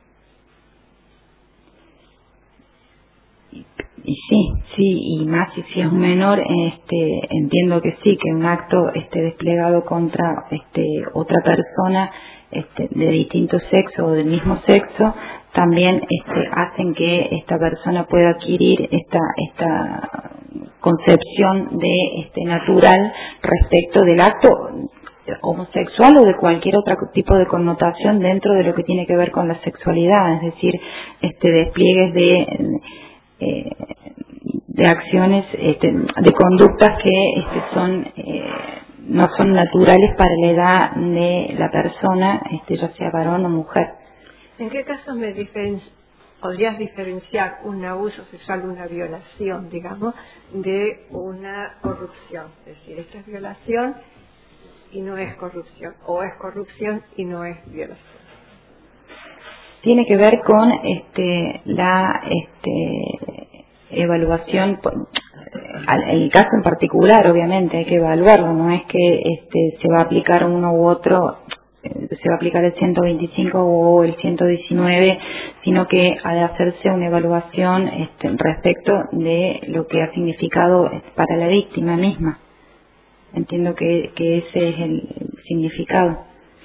Y sí, sí, y más si, si es un menor, este, entiendo que sí, que un acto este, desplegado contra este, otra persona este, de distinto sexo o del mismo sexo, también este, hacen que esta persona pueda adquirir esta, esta concepción de este, natural respecto del acto homosexual o de cualquier otro tipo de connotación dentro de lo que tiene que ver con la sexualidad, es decir, este, despliegues de Eh, de acciones, este, de conductas que este, son eh, no son naturales para la edad de la persona, este, ya sea varón o mujer. ¿En qué casos me diferen podrías diferenciar un abuso sexual, una violación, digamos, de una corrupción? Es decir, esto es violación y no es corrupción, o es corrupción y no es violación. Tiene que ver con este, la este, evaluación, el caso en particular, obviamente, hay que evaluarlo, no es que este, se va a aplicar uno u otro, se va a aplicar el ciento veinticinco o el ciento diecinueve, sino que ha de hacerse una evaluación este, respecto de lo que ha significado para la víctima misma. Entiendo que, que ese es el, el significado.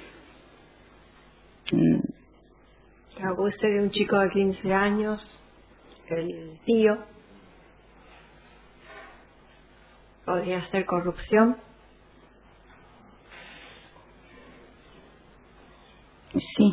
Mm. Que abuse de un chico de quince años, el tío, podría ser corrupción. Sí,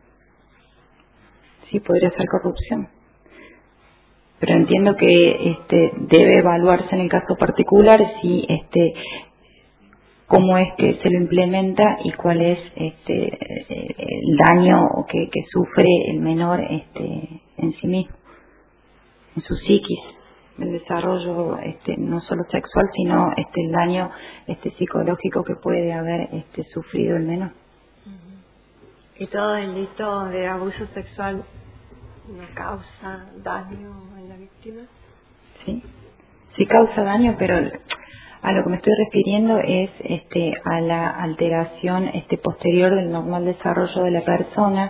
sí podría ser corrupción, pero entiendo que este debe evaluarse en el caso particular si este cómo es que se lo implementa y cuál es este el daño que, que sufre el menor este en sí mismo, en su psiquis, el desarrollo este no solo sexual sino este el daño este psicológico que puede haber este sufrido el menor. Y todo delito de abuso sexual no causa daño en la víctima. Sí, sí causa daño, pero a lo que me estoy refiriendo es este a la alteración este posterior del normal desarrollo de la persona.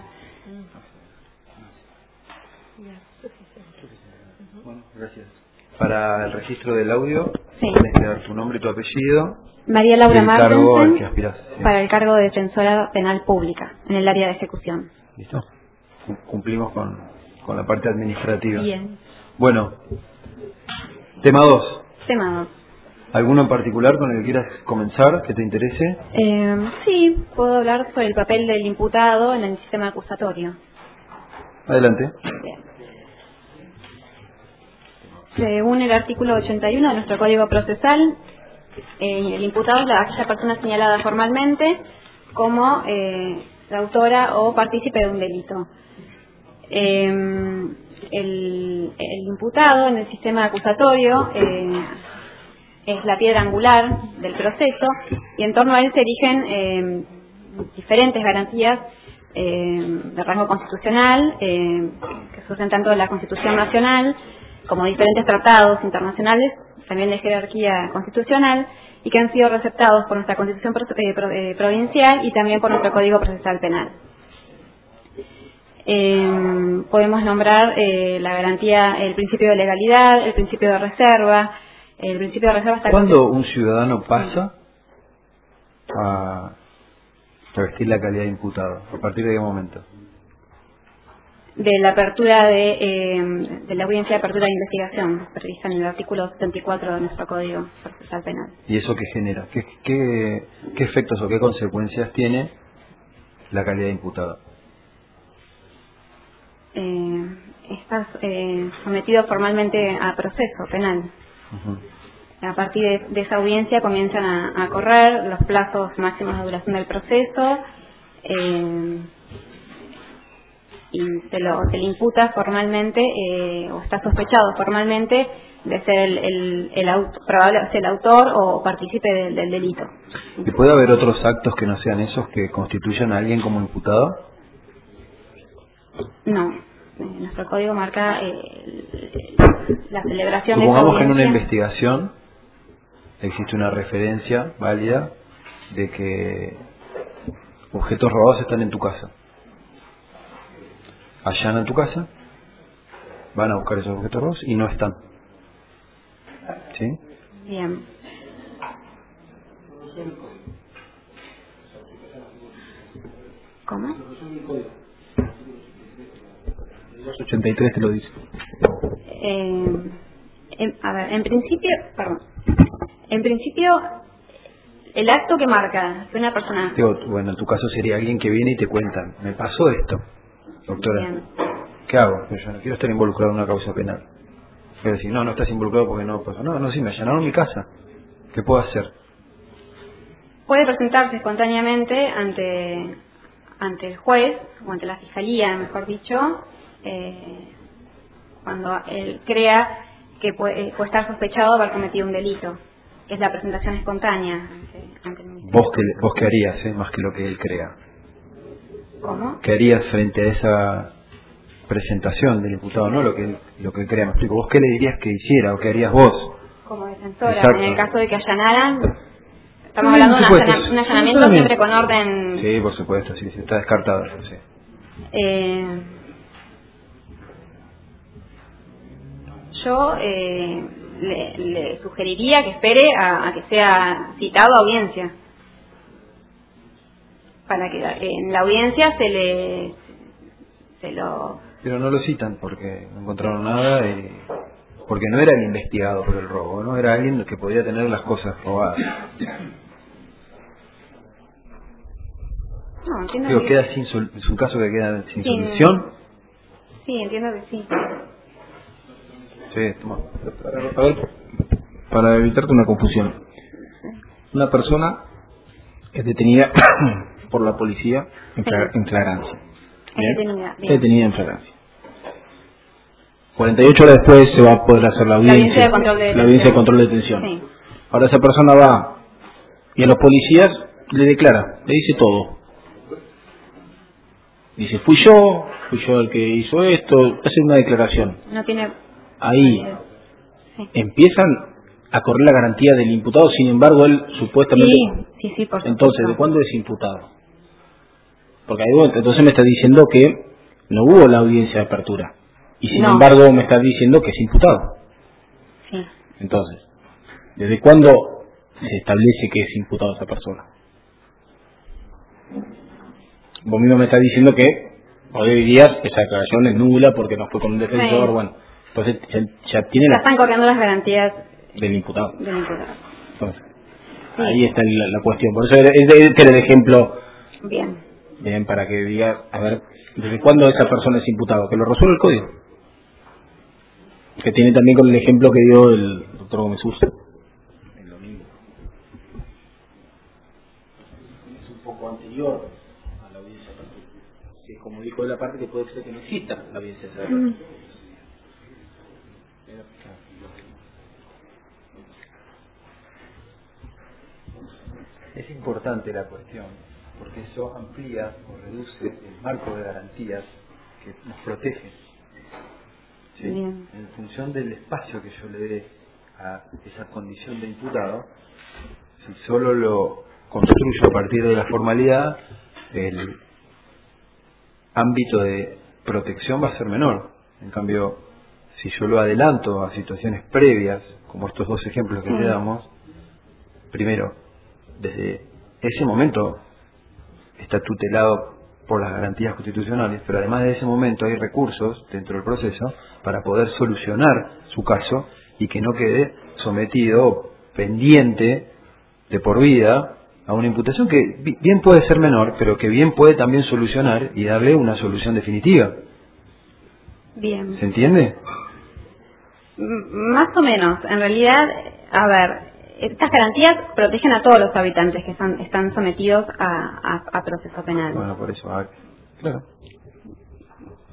Bueno, gracias. Para el registro del audio, sí. Tienes que dar tu nombre y tu apellido. María Laura y el cargo al que Martensen, aspiras, sí. Para el cargo de defensora penal pública en el área de ejecución. Listo. Cumplimos con, con la parte administrativa. Bien. Bueno, tema dos. Tema dos. ¿Alguno en particular con el que quieras comenzar, que te interese? Eh, sí, puedo hablar sobre el papel del imputado en el sistema acusatorio. Adelante. Bien. Según el artículo ochenta y uno de nuestro Código Procesal, eh, el imputado es la, aquella persona señalada formalmente como eh, la autora o partícipe de un delito. Eh, el, el imputado en el sistema acusatorio eh, es la piedra angular del proceso y en torno a él se erigen eh, diferentes garantías eh, de rango constitucional eh, que surgen tanto de la Constitución Nacional como diferentes tratados internacionales, también de jerarquía constitucional, y que han sido receptados por nuestra Constitución provincial y también por nuestro Código Procesal Penal. Eh, podemos nombrar eh, la garantía, el principio de legalidad, el principio de reserva. El principio de reserva está. ¿Cuándo un ciudadano pasa a revestir la calidad de imputado? ¿A partir de qué momento? De la apertura de, eh, de la audiencia de apertura de investigación prevista en el artículo setenta y cuatro de nuestro Código Procesal Penal. ¿Y eso qué genera? ¿Qué, qué, qué efectos o qué consecuencias tiene la calidad de imputado? Eh, está eh, sometido formalmente a proceso penal. Uh-huh. A partir de, de esa audiencia comienzan a, a correr los plazos máximos de duración del proceso. Eh, y se, lo, se le imputa formalmente eh, o está sospechado formalmente de ser el, el, el, aut probable, el autor o partícipe del, del delito. ¿Y puede haber otros actos que no sean esos que constituyan a alguien como imputado? No. Nuestro código marca eh, la celebración de Supongamos que en una audiencia. investigación existe una referencia válida de que objetos robados están en tu casa. Allanan tu casa, van a buscar esos objetos robados y no están. ¿Sí? Bien. ¿Cómo? ochenta y tres te lo dice. Eh, en, a ver, en principio, perdón. En principio, el acto que marca que una persona... Digo, bueno, en tu caso sería alguien que viene y te cuenta, me pasó esto, doctora, Bien. ¿qué hago? Pero yo no quiero estar involucrado en una causa penal. Quiero decir, no, no estás involucrado porque no pasó. No, no, sí, me allanaron mi casa. ¿Qué puedo hacer? Puede presentarse espontáneamente ante ante el juez o ante la fiscalía, mejor dicho, eh, cuando él crea que puede, puede estar sospechado de haber cometido un delito, que es la presentación espontánea ante, ante el Ministerio. ¿Vos qué, vos qué harías, eh, más que lo que él crea? ¿Cómo? ¿Qué harías frente a esa presentación del imputado? No lo que él, lo que él crea, me explico. ¿Vos qué le dirías que hiciera o qué harías vos? Como defensora, Exacto. en el caso de que allanaran, estamos Sí, hablando de un, por supuesto. allana- un allanamiento Sí, siempre con orden. Sí, por supuesto, sí, sí, está descartado eso, sí. Eh, yo eh, le, le sugeriría que espere a, a que sea citado a audiencia, para que eh, en la audiencia se le se lo Pero no lo citan porque no encontraron nada y porque no era el investigado por el robo, no era alguien que podía tener las cosas robadas. no entiendo Digo, que- queda sin sol- es un caso que queda sin Sí. solución. sí, entiendo que sí. Sí, toma. A ver, para evitarte una confusión, una persona es detenida por la policía en, fla- en flagrancia. Es ¿Bien? detenida, Es bien. detenida en flagrancia. cuarenta y ocho horas después se va a poder hacer la audiencia, audiencia de control de la audiencia de detención. control de detención. Sí. Ahora esa persona va y a los policías le declara, le dice todo. Dice, fui yo, fui yo el que hizo esto, hace una declaración. No tiene. Ahí Sí. empiezan a correr la garantía del imputado, sin embargo él supuestamente... Sí, sí, sí, por supuesto. Entonces, ¿de cuándo es imputado? Porque ahí vos- entonces me está diciendo que no hubo la audiencia de apertura. Y sin No. embargo me está diciendo que es imputado. Sí. Entonces, ¿desde cuándo se establece que es imputado esa persona? Vos mismo me estás diciendo que hoy dirías esa declaración es nula porque no fue con un defensor, Sí. bueno, entonces ya, ya tiene Ya la están corriendo las garantías del imputado. del imputado. Entonces, Sí. ahí está la, la cuestión. Por eso era- este este era el ejemplo, Bien. bien, para que digas, a ver, ¿desde cuándo esa persona es imputado? Que lo resuelve el código. Que tiene también con el ejemplo que dio el doctor Gómez Urza. Es lo mismo. Es un poco anterior a la audiencia de apertura. Que como dijo de la parte que puede ser que no exista la audiencia de apertura. Mm. Es importante la cuestión, porque eso amplía o reduce el marco de garantías que nos protege. ¿Sí? Bien. En función del espacio que yo le dé a esa condición de imputado, si solo lo construyo a partir de la formalidad, el ámbito de protección va a ser menor. En cambio, si yo lo adelanto a situaciones previas, como estos dos ejemplos que Sí. te damos, primero, desde ese momento está tutelado por las garantías constitucionales, pero además de ese momento hay recursos dentro del proceso para poder solucionar su caso y que no quede sometido, pendiente de por vida a una imputación que bi- bien puede ser menor, pero que bien puede también solucionar y darle una solución definitiva. Bien. ¿Se entiende? M- Más o menos. En realidad, a ver, estas garantías protegen a todos los habitantes que están, están sometidos a, a, a proceso penal. Bueno, por eso, ah, claro.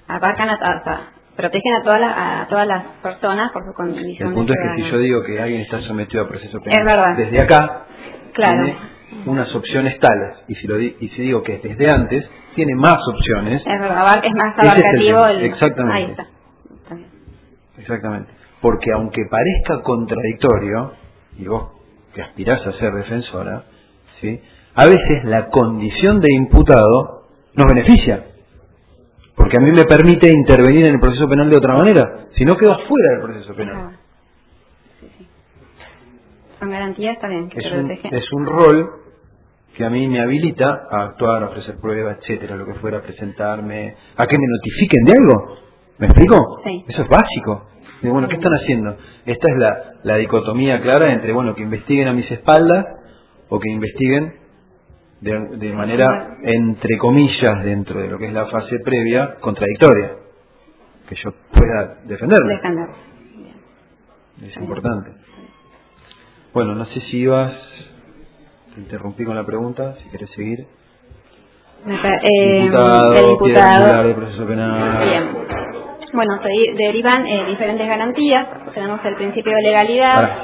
abarcan a, a, protegen a todas las a todas las personas por su condición. El punto es que ciudadana. si yo digo que alguien está sometido a proceso penal Es verdad. desde acá, Claro. tiene unas opciones tales, y si lo di, y si digo que es desde antes, tiene más opciones. Es verdad, abar- es más Ese es el abarcativo. tema. el- Exactamente. Ahí está. Está bien. Exactamente. Porque aunque parezca contradictorio, y vos que aspirás a ser defensora, ¿sí?, a veces la condición de imputado nos beneficia. Porque a mí me permite intervenir en el proceso penal de otra manera. Si no, quedo fuera del proceso penal. Ajá. Sí, sí. Con garantía está bien. Que Es te un, protege. es un rol que a mí me habilita a actuar, a ofrecer pruebas, etcétera, lo que fuera, a presentarme, a que me notifiquen de algo. ¿Me explico? Sí. Eso es básico. Y bueno, ¿qué están haciendo? Esta es la, la dicotomía clara entre, bueno, que investiguen a mis espaldas o que investiguen de, de manera, entre comillas, dentro de lo que es la fase previa, contradictoria. Que yo pueda defenderme. Defender. Es importante. Bueno, no sé si ibas... Te interrumpí con la pregunta, si querés seguir. Me pa- eh, Imputado, del quiere imputado. anular el proceso penal. Bien. Bueno, se di- derivan eh, diferentes garantías. Tenemos el principio de legalidad. Pará.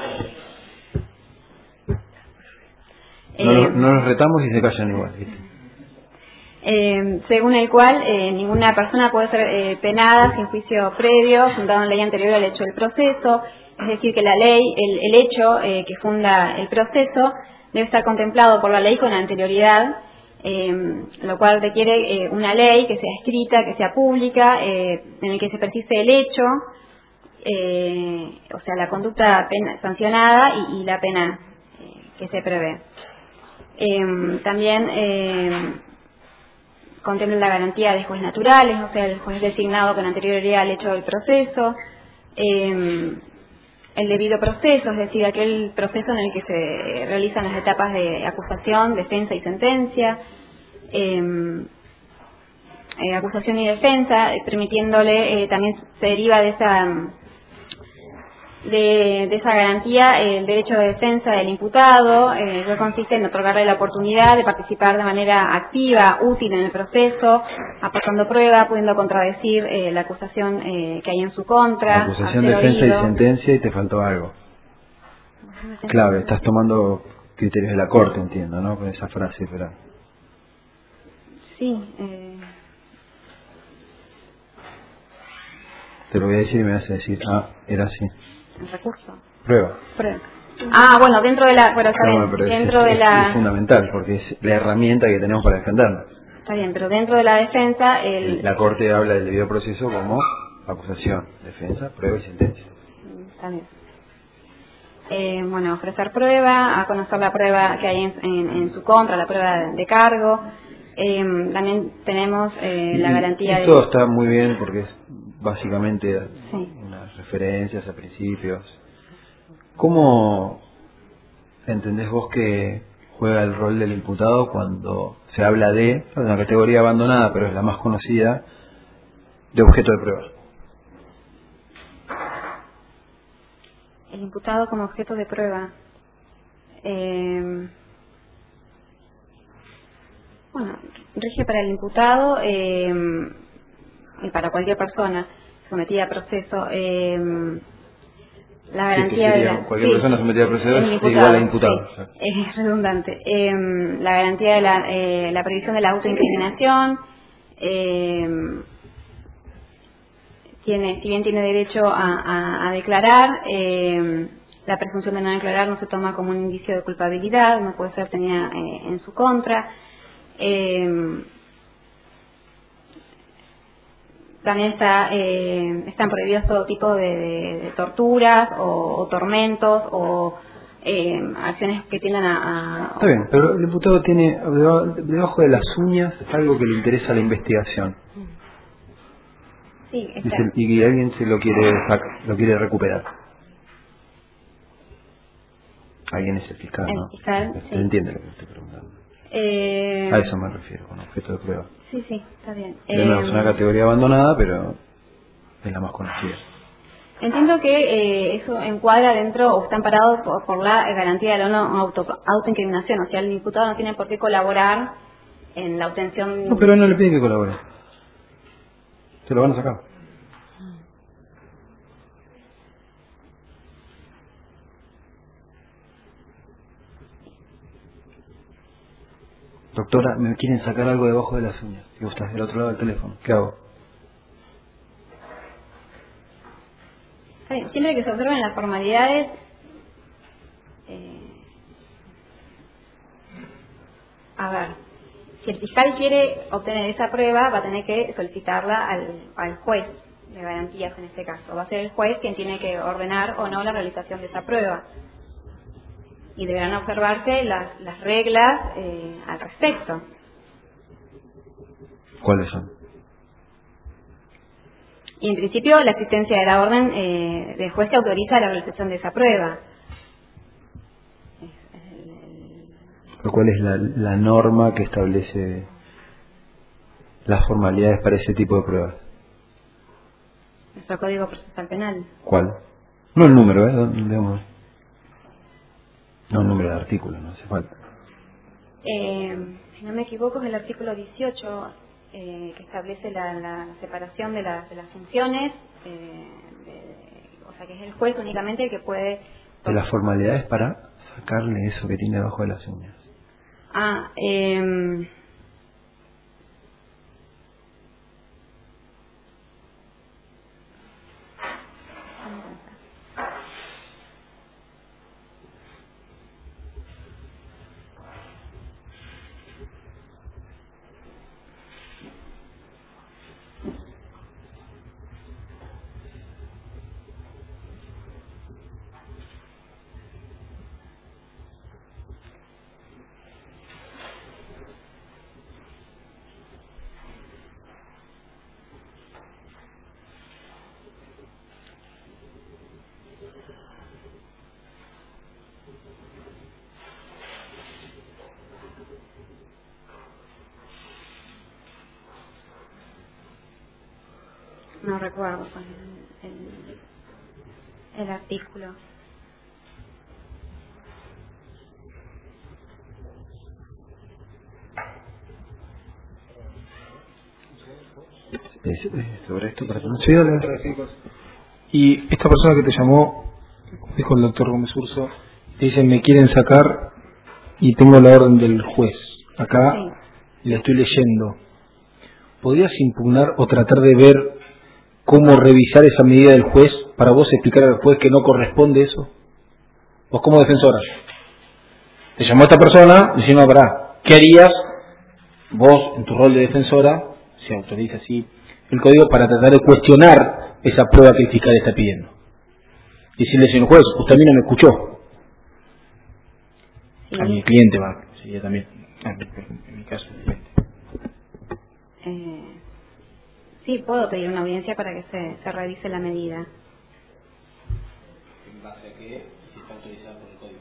No, eh, lo- no los retamos y se callan igual, ¿viste? eh, según el cual eh, ninguna persona puede ser eh, penada sin juicio previo, fundado en ley anterior al hecho del proceso. Es decir, que la ley, el, el hecho eh, que funda el proceso debe estar contemplado por la ley con anterioridad, eh, lo cual requiere eh, una ley que sea escrita, que sea pública, eh, en el que se precise el hecho, eh, o sea, la conducta pena, sancionada y, y la pena eh, que se prevé. Eh, también eh, contempla la garantía de juez naturales, o sea, el juez designado con anterioridad al hecho del proceso. Eh, el debido proceso, es decir, aquel proceso en el que se realizan las etapas de acusación, defensa y sentencia, eh, eh, acusación y defensa, eh, permitiéndole, eh, también se deriva de esa de, de esa garantía eh, el derecho de defensa del imputado, eh, que consiste en otorgarle la oportunidad de participar de manera activa, útil en el proceso, aportando prueba, pudiendo contradecir eh, la acusación eh, que hay en su contra. Acusación, hacer defensa oído. y sentencia, y te faltó algo. Clave, estás tomando criterios de la corte, entiendo, ¿no? Con esa frase, pero... Sí. Eh, Te lo voy a decir y me vas a decir, ah, era así. el recurso. Prueba. Prueba. Ah, bueno, dentro de la... Bueno, está No, bien, bueno, pero es- dentro es, de es la... fundamental, porque es la herramienta que tenemos para defendernos. Está bien, pero dentro de la defensa, el... La corte habla del debido proceso como acusación, defensa, prueba y sentencia. Está bien. Eh, bueno, ofrecer prueba, a conocer la prueba que hay en, en, en su contra, la prueba de cargo. Eh, también tenemos eh, la Y garantía de... esto está muy bien porque es básicamente Sí. unas referencias a principios. ¿Cómo entendés vos que juega el rol del imputado cuando se habla de una categoría abandonada, pero es la más conocida, de objeto de prueba? El imputado como objeto de prueba. Eh, bueno, rige para el imputado eh, y para cualquier persona sometida a proceso. Eh, la Sí, garantía que de sería la, cualquier persona sometida a proceso el es imputado, igual a imputado. sí, es redundante. Eh, la garantía de la, eh, la previsión de la autoincriminación. Eh, tiene, si bien tiene derecho a, a, a declarar, eh, la presunción de no declarar no se toma como un indicio de culpabilidad, no puede ser tenida eh, en su contra. Eh, también está, eh, están prohibidos todo tipo de, de, de torturas o, o tormentos o eh, acciones que tiendan a, a... Está bien, pero el imputado tiene deba- debajo de las uñas algo que le interesa a la investigación. Sí, Y, está. se- y que alguien se lo quiere sac- lo quiere recuperar. Alguien es el fiscal, El ¿no? fiscal, Se sí. entiende lo que estoy preguntando. Eh, A eso me refiero, con objeto de prueba. Sí, sí, está bien. De nuevo, Eh, es una categoría abandonada, pero es la más conocida. Entiendo que eh, eso encuadra dentro o está amparado por, por la garantía de la no auto, autoincriminación, o sea, el imputado no tiene por qué colaborar en la obtención... No, pero no le piden que colabore. Se lo van a sacar. Doctora, me quieren sacar algo debajo de las uñas. Y vos estás del otro lado del teléfono. ¿Qué hago? Siempre que se observen las formalidades, eh, a ver, si el fiscal quiere obtener esa prueba, va a tener que solicitarla al, al juez de garantías en este caso. Va a ser el juez quien tiene que ordenar o no la realización de esa prueba. Y deberán observarse las, las reglas eh, al respecto. ¿Cuáles son? Y en principio la existencia de la orden eh, del juez que autoriza la realización de esa prueba. ¿Cuál es la, la norma que establece las formalidades para ese tipo de pruebas? Nuestro Código Procesal Penal. ¿Cuál? No el número, ¿eh? Digamos. No el número de artículo, no hace falta. Eh, si no me equivoco es el artículo dieciocho eh, que establece la, la separación de, la, de las funciones, eh, de, o sea que es el juez únicamente el que puede... De las formalidades para sacarle eso que tiene debajo de las uñas. Ah, eh... no recuerdo cuál es el, el artículo. Es, es sobre esto para Sí, dale. Y esta persona que te llamó, dijo el doctor Gómez Urso, te dice, me quieren sacar y tengo la orden del juez. Acá Sí. la estoy leyendo. ¿Podrías impugnar o tratar de ver cómo revisar esa medida del juez para vos explicar al juez que no corresponde eso? Vos como defensora. Te llamó esta persona diciendo, pará, ¿qué harías vos en tu rol de defensora, si autoriza así el código, para tratar de cuestionar esa prueba que el fiscal está pidiendo? Decirle, señor juez, usted a mí no me escuchó. Sí. A mi cliente va, sería también, en mi caso, el cliente. Eh, sí, puedo pedir una audiencia para que se, se revise la medida. ¿En base a qué? Si está autorizado por el código.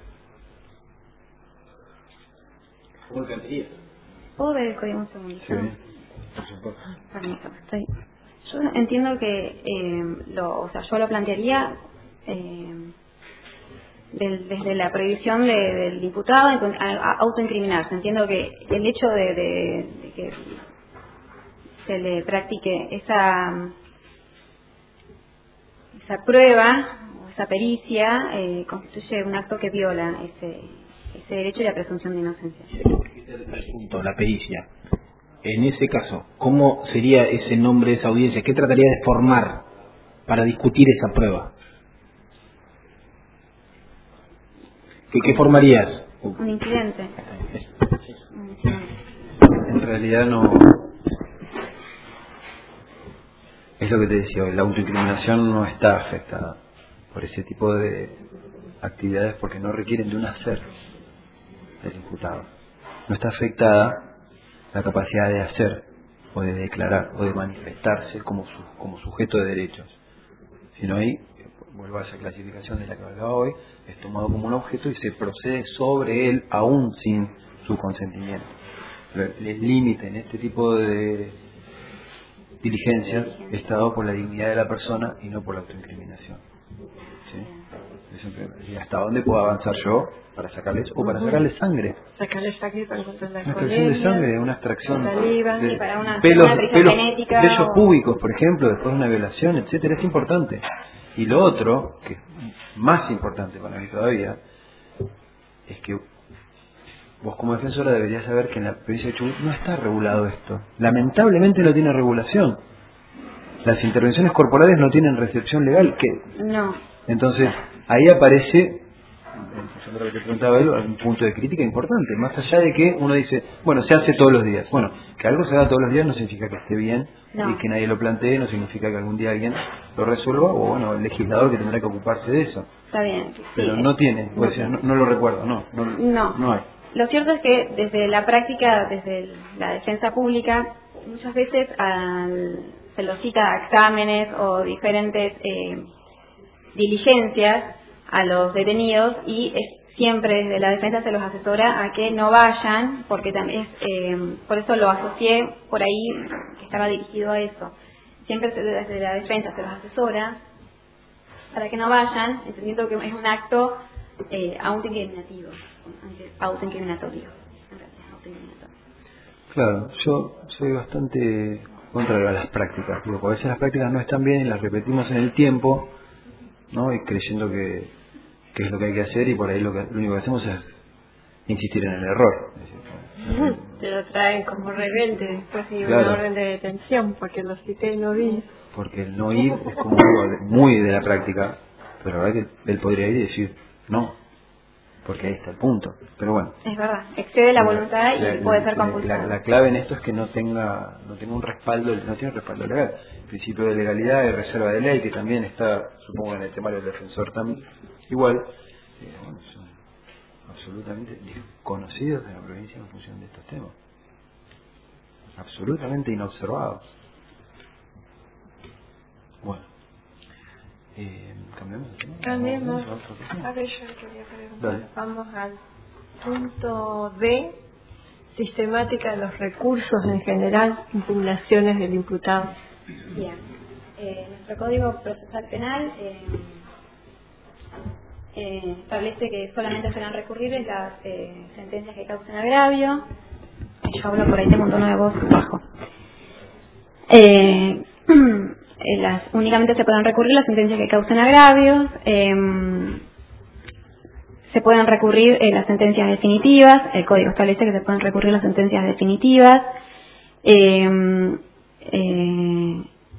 ¿Cómo lo plantearías? ¿Puedo ver el código un segundo? Sí, por supuesto. Permítame, estoy... Yo entiendo que eh, lo, o sea, yo lo plantearía eh, del, desde la prohibición de, del imputado a, a autoincriminarse. Entiendo que el hecho de, de, de que se le practique esa esa prueba o esa pericia eh, constituye un acto que viola ese ese derecho y la presunción de inocencia. Pregunto, la pericia. En ese caso, ¿cómo sería ese nombre de esa audiencia? ¿Qué trataría de formar para discutir esa prueba? ¿Qué, qué formarías? Un incidente. Un incidente. En realidad no... Es lo que te decía, la autoincriminación no está afectada por ese tipo de actividades porque no requieren de un hacer del imputado. No está afectada la capacidad de hacer o de declarar o de manifestarse como su, como sujeto de derechos, sino ahí, vuelvo a esa clasificación de la que hablaba hoy, es tomado como un objeto y se procede sobre él aún sin su consentimiento. El límite en este tipo de diligencias está dado por la dignidad de la persona y no por la autoincriminación. ¿Sí? y hasta dónde puedo avanzar yo para sacarles o para sacarle sangre. Sacarle sangre para encontrar la una extracción de sangre, una extracción saliva, de para una, pelos, una pelos genética vellos o... púbicos, por ejemplo, después de una violación, etcétera, es importante. Y lo otro, que es más importante para mí todavía, es que vos como defensora deberías saber que en la provincia de Chubut no está regulado esto. Lamentablemente no tiene regulación. Las intervenciones corporales no tienen recepción legal. ¿Qué? No. Entonces, ahí aparece, yo creo que te preguntaba él, un punto de crítica importante. Más allá de que uno dice, bueno, se hace todos los días. Bueno, que algo se haga todos los días no significa que esté bien, no. Y que nadie lo plantee, no significa que algún día alguien lo resuelva, o bueno, el legislador que tendrá que ocuparse de eso. Está bien. Pero sí, no es... tiene, no, decir, no, no lo recuerdo, no, no, no. no hay. Lo cierto es que desde la práctica, desde la defensa pública, muchas veces al, se los cita a exámenes o diferentes eh, diligencias a los detenidos y es, siempre desde la defensa se los asesora a que no vayan, porque también eh, por eso lo asocié por ahí que estaba dirigido a eso. Siempre desde la defensa se los asesora para que no vayan, entendiendo que es un acto eh, autoincriminativo. autoincriminatorio. Claro, yo soy bastante contrario a las prácticas, digo, porque a veces las prácticas no están bien y las repetimos en el tiempo, ¿no? Y creyendo que, que es lo que hay que hacer y por ahí lo, que, lo único que hacemos es insistir en el error. Es decir, te lo traen como rebelde después de claro. una orden de detención porque lo cité y no vi. Porque el no ir es como algo muy de la práctica, pero la verdad que él podría ir y decir no, porque ahí está el punto. Pero bueno, es verdad, excede la voluntad y la, puede la, ser compulsado. La, la clave en esto es que no tenga no tenga un respaldo, no tiene respaldo legal. El principio de legalidad y reserva de ley, que también está, supongo, en el temario del defensor también, igual, eh, bueno, son absolutamente desconocidos de la provincia en función de estos temas. Absolutamente inobservados. Bueno. Eh, ¿Cambiamos de tema? Cambiemos. ¿Vamos a otra cosa? A ver, yo quería preguntar. Dale. Vamos al punto D, sistemática de los recursos en general, impugnaciones del imputado. Bien. Eh, nuestro Código Procesal Penal eh, eh, establece que solamente serán recurribles las eh, sentencias que causen agravio. Yo hablo por ahí, tengo un tono de voz bajo. Eh, Eh, las, únicamente se pueden recurrir las sentencias que causen agravios, eh, se pueden recurrir eh, las sentencias definitivas, el Código establece que se pueden recurrir las sentencias definitivas, eh, eh,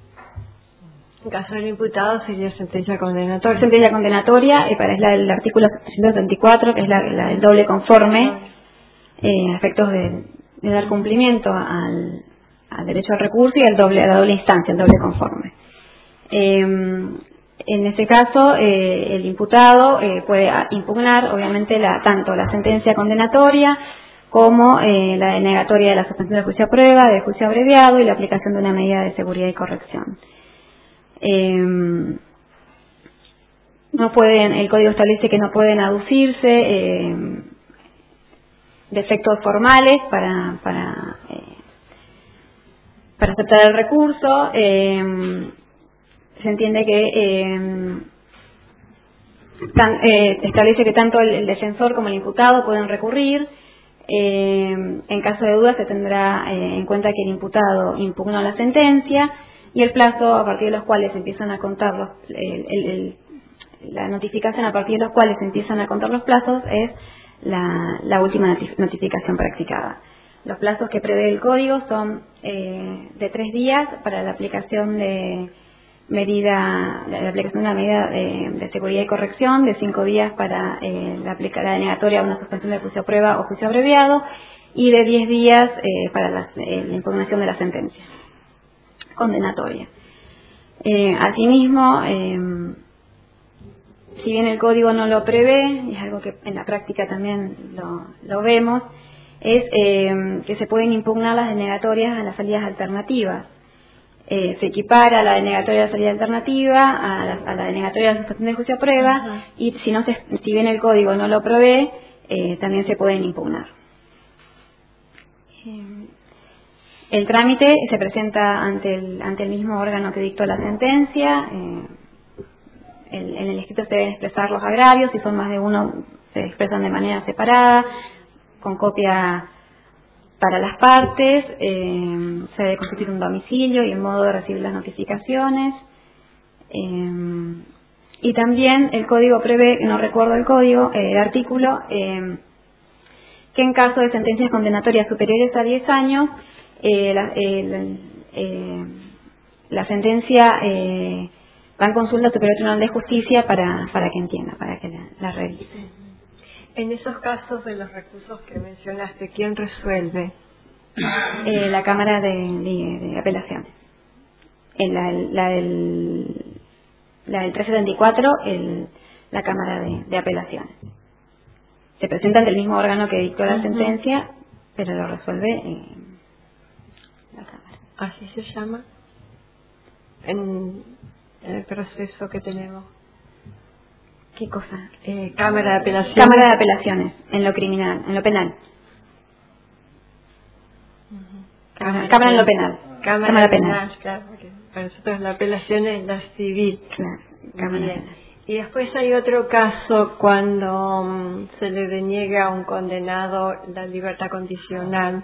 en caso del imputado sería sentencia condenatoria. Sentencia condenatoria, eh, para es la del artículo setecientos setenta y cuatro, que es la, la del doble conforme, eh, a efectos de, de dar cumplimiento al al derecho al recurso y al doble, a la doble instancia, el doble conforme. Eh, en este caso, eh, el imputado eh, puede impugnar, obviamente, la, tanto la sentencia condenatoria como eh, la denegatoria de la suspensión de juicio a prueba, de juicio abreviado y la aplicación de una medida de seguridad y corrección. Eh, no pueden, el Código establece que no pueden aducirse eh, defectos formales para para eh, para aceptar el recurso. Eh, se entiende que eh, tan, eh, establece que tanto el, el defensor como el imputado pueden recurrir. Eh, en caso de duda se tendrá eh, en cuenta que el imputado impugnó la sentencia y el plazo a partir de los cuales empiezan a contar los, el, el, el, la notificación a partir de los cuales se empiezan a contar los plazos es la, la última notificación practicada. Los plazos que prevé el código son eh, de tres días para la aplicación de medida, la aplicación de una medida de, de seguridad y corrección, de cinco días para eh, la, aplica, la denegatoria de una suspensión de juicio a prueba o juicio abreviado y de diez días eh, para la, eh, la impugnación de la sentencia condenatoria. Eh, asimismo, eh, si bien el código no lo prevé, y es algo que en la práctica también lo, lo vemos, es eh, que se pueden impugnar las denegatorias a las salidas alternativas. Eh, se equipara la denegatoria de la salida alternativa a la, a la denegatoria de la suspensión de juicio a prueba. Uh-huh. Y si no se, si bien el código no lo prevé, eh, también se pueden impugnar. Eh, el trámite se presenta ante el, ante el mismo órgano que dictó la sentencia. Eh, el, en el escrito se deben expresar los agravios, si son más de uno se expresan de manera separada, con copia para las partes, eh, se debe constituir un domicilio y el modo de recibir las notificaciones. Eh, y también el código prevé, no recuerdo el código, eh, el artículo, eh, que en caso de sentencias condenatorias superiores a diez años, eh, la, eh, eh, la sentencia eh, va en consulta al Superior Tribunal de Justicia para, para que entienda, para que la, la revise. En esos casos de los recursos que mencionaste, ¿quién resuelve? Eh, la Cámara de, de, de Apelaciones. En la, la del la del trescientos setenta y cuatro, el, la Cámara de, de Apelaciones. Se presenta ante el mismo órgano que dictó la uh-huh. sentencia, pero lo resuelve eh, la Cámara. ¿Así se llama? En, en el proceso que tenemos. ¿Qué cosa? Eh, Cámara de Apelaciones. Cámara de Apelaciones, en lo criminal, en lo penal. Uh-huh. Cámara, Cámara en lo penal. Cámara, Cámara penal, penal. Claro, porque para nosotros la apelación es la civil. Claro, Cámara Bien. penal. Y después hay otro caso cuando um, se le deniega a un condenado la libertad condicional.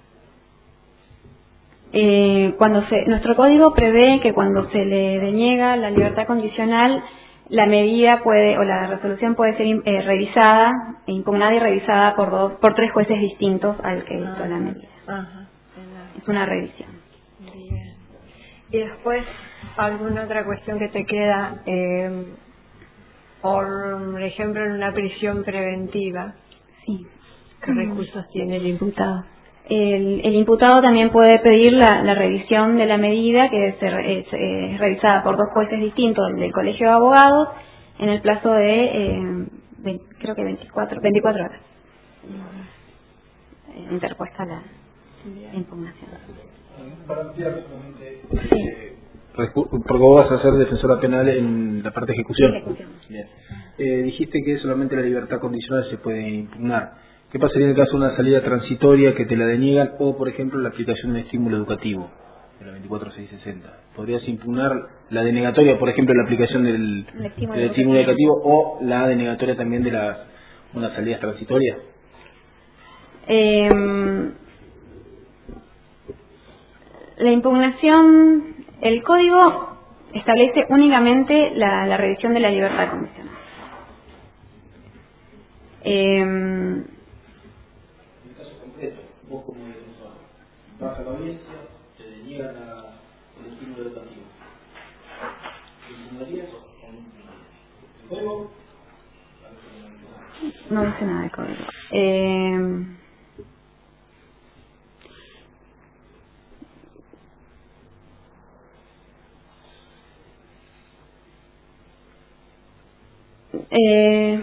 Eh, cuando se, nuestro código prevé que cuando se le deniega la libertad condicional, la medida puede o la resolución puede ser eh, revisada, impugnada y revisada por dos, por tres jueces distintos al que dictó la medida. Ajá. Es una revisión. Bien. Y después alguna otra cuestión que te queda, eh, por ejemplo, en una prisión preventiva. Sí. ¿Qué recursos tiene el imputado? El, el imputado también puede pedir la, la revisión de la medida, que es, es, es revisada por dos jueces distintos del Colegio de Abogados en el plazo de, eh, de creo que veinticuatro, veinticuatro horas. Uh-huh. Interpuesta la, la impugnación. Para ampliar solamente, eh, porque vos vas a ser defensora penal en la parte de ejecución. ejecución. Bien. Eh, dijiste que solamente la libertad condicional se puede impugnar. ¿Qué pasaría en el caso de una salida transitoria que te la deniegan o, por ejemplo, la aplicación de un estímulo educativo de la veinticuatro mil seiscientos sesenta? ¿Podrías impugnar la denegatoria, por ejemplo, la aplicación del, el estímulo, del estímulo educativo o la denegatoria también de las unas salidas transitorias? Eh, la impugnación, el código establece únicamente la, la revisión de la libertad condicional. Eh, Vos como defensor, vas a la audiencia, te deniegan la, el estímulo educativo. ¿Impugnarías o no impugnarías? ¿El código? No dice nada de código. Eh, eh,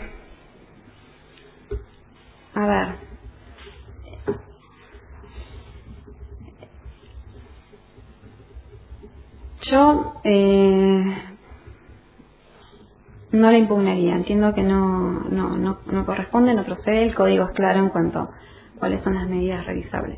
a ver. Yo eh, no la impugnaría, entiendo que no, no, no, no corresponde, no procede, el código es claro en cuanto a cuáles son las medidas revisables.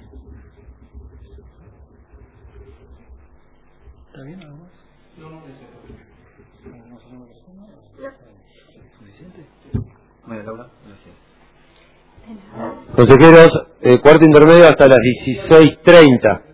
¿Está bien algo más? No, no, no, no. ¿Suficiente? Bueno, Laura, gracias. Consejeros, eh, cuarto intermedio hasta las dieciséis treinta.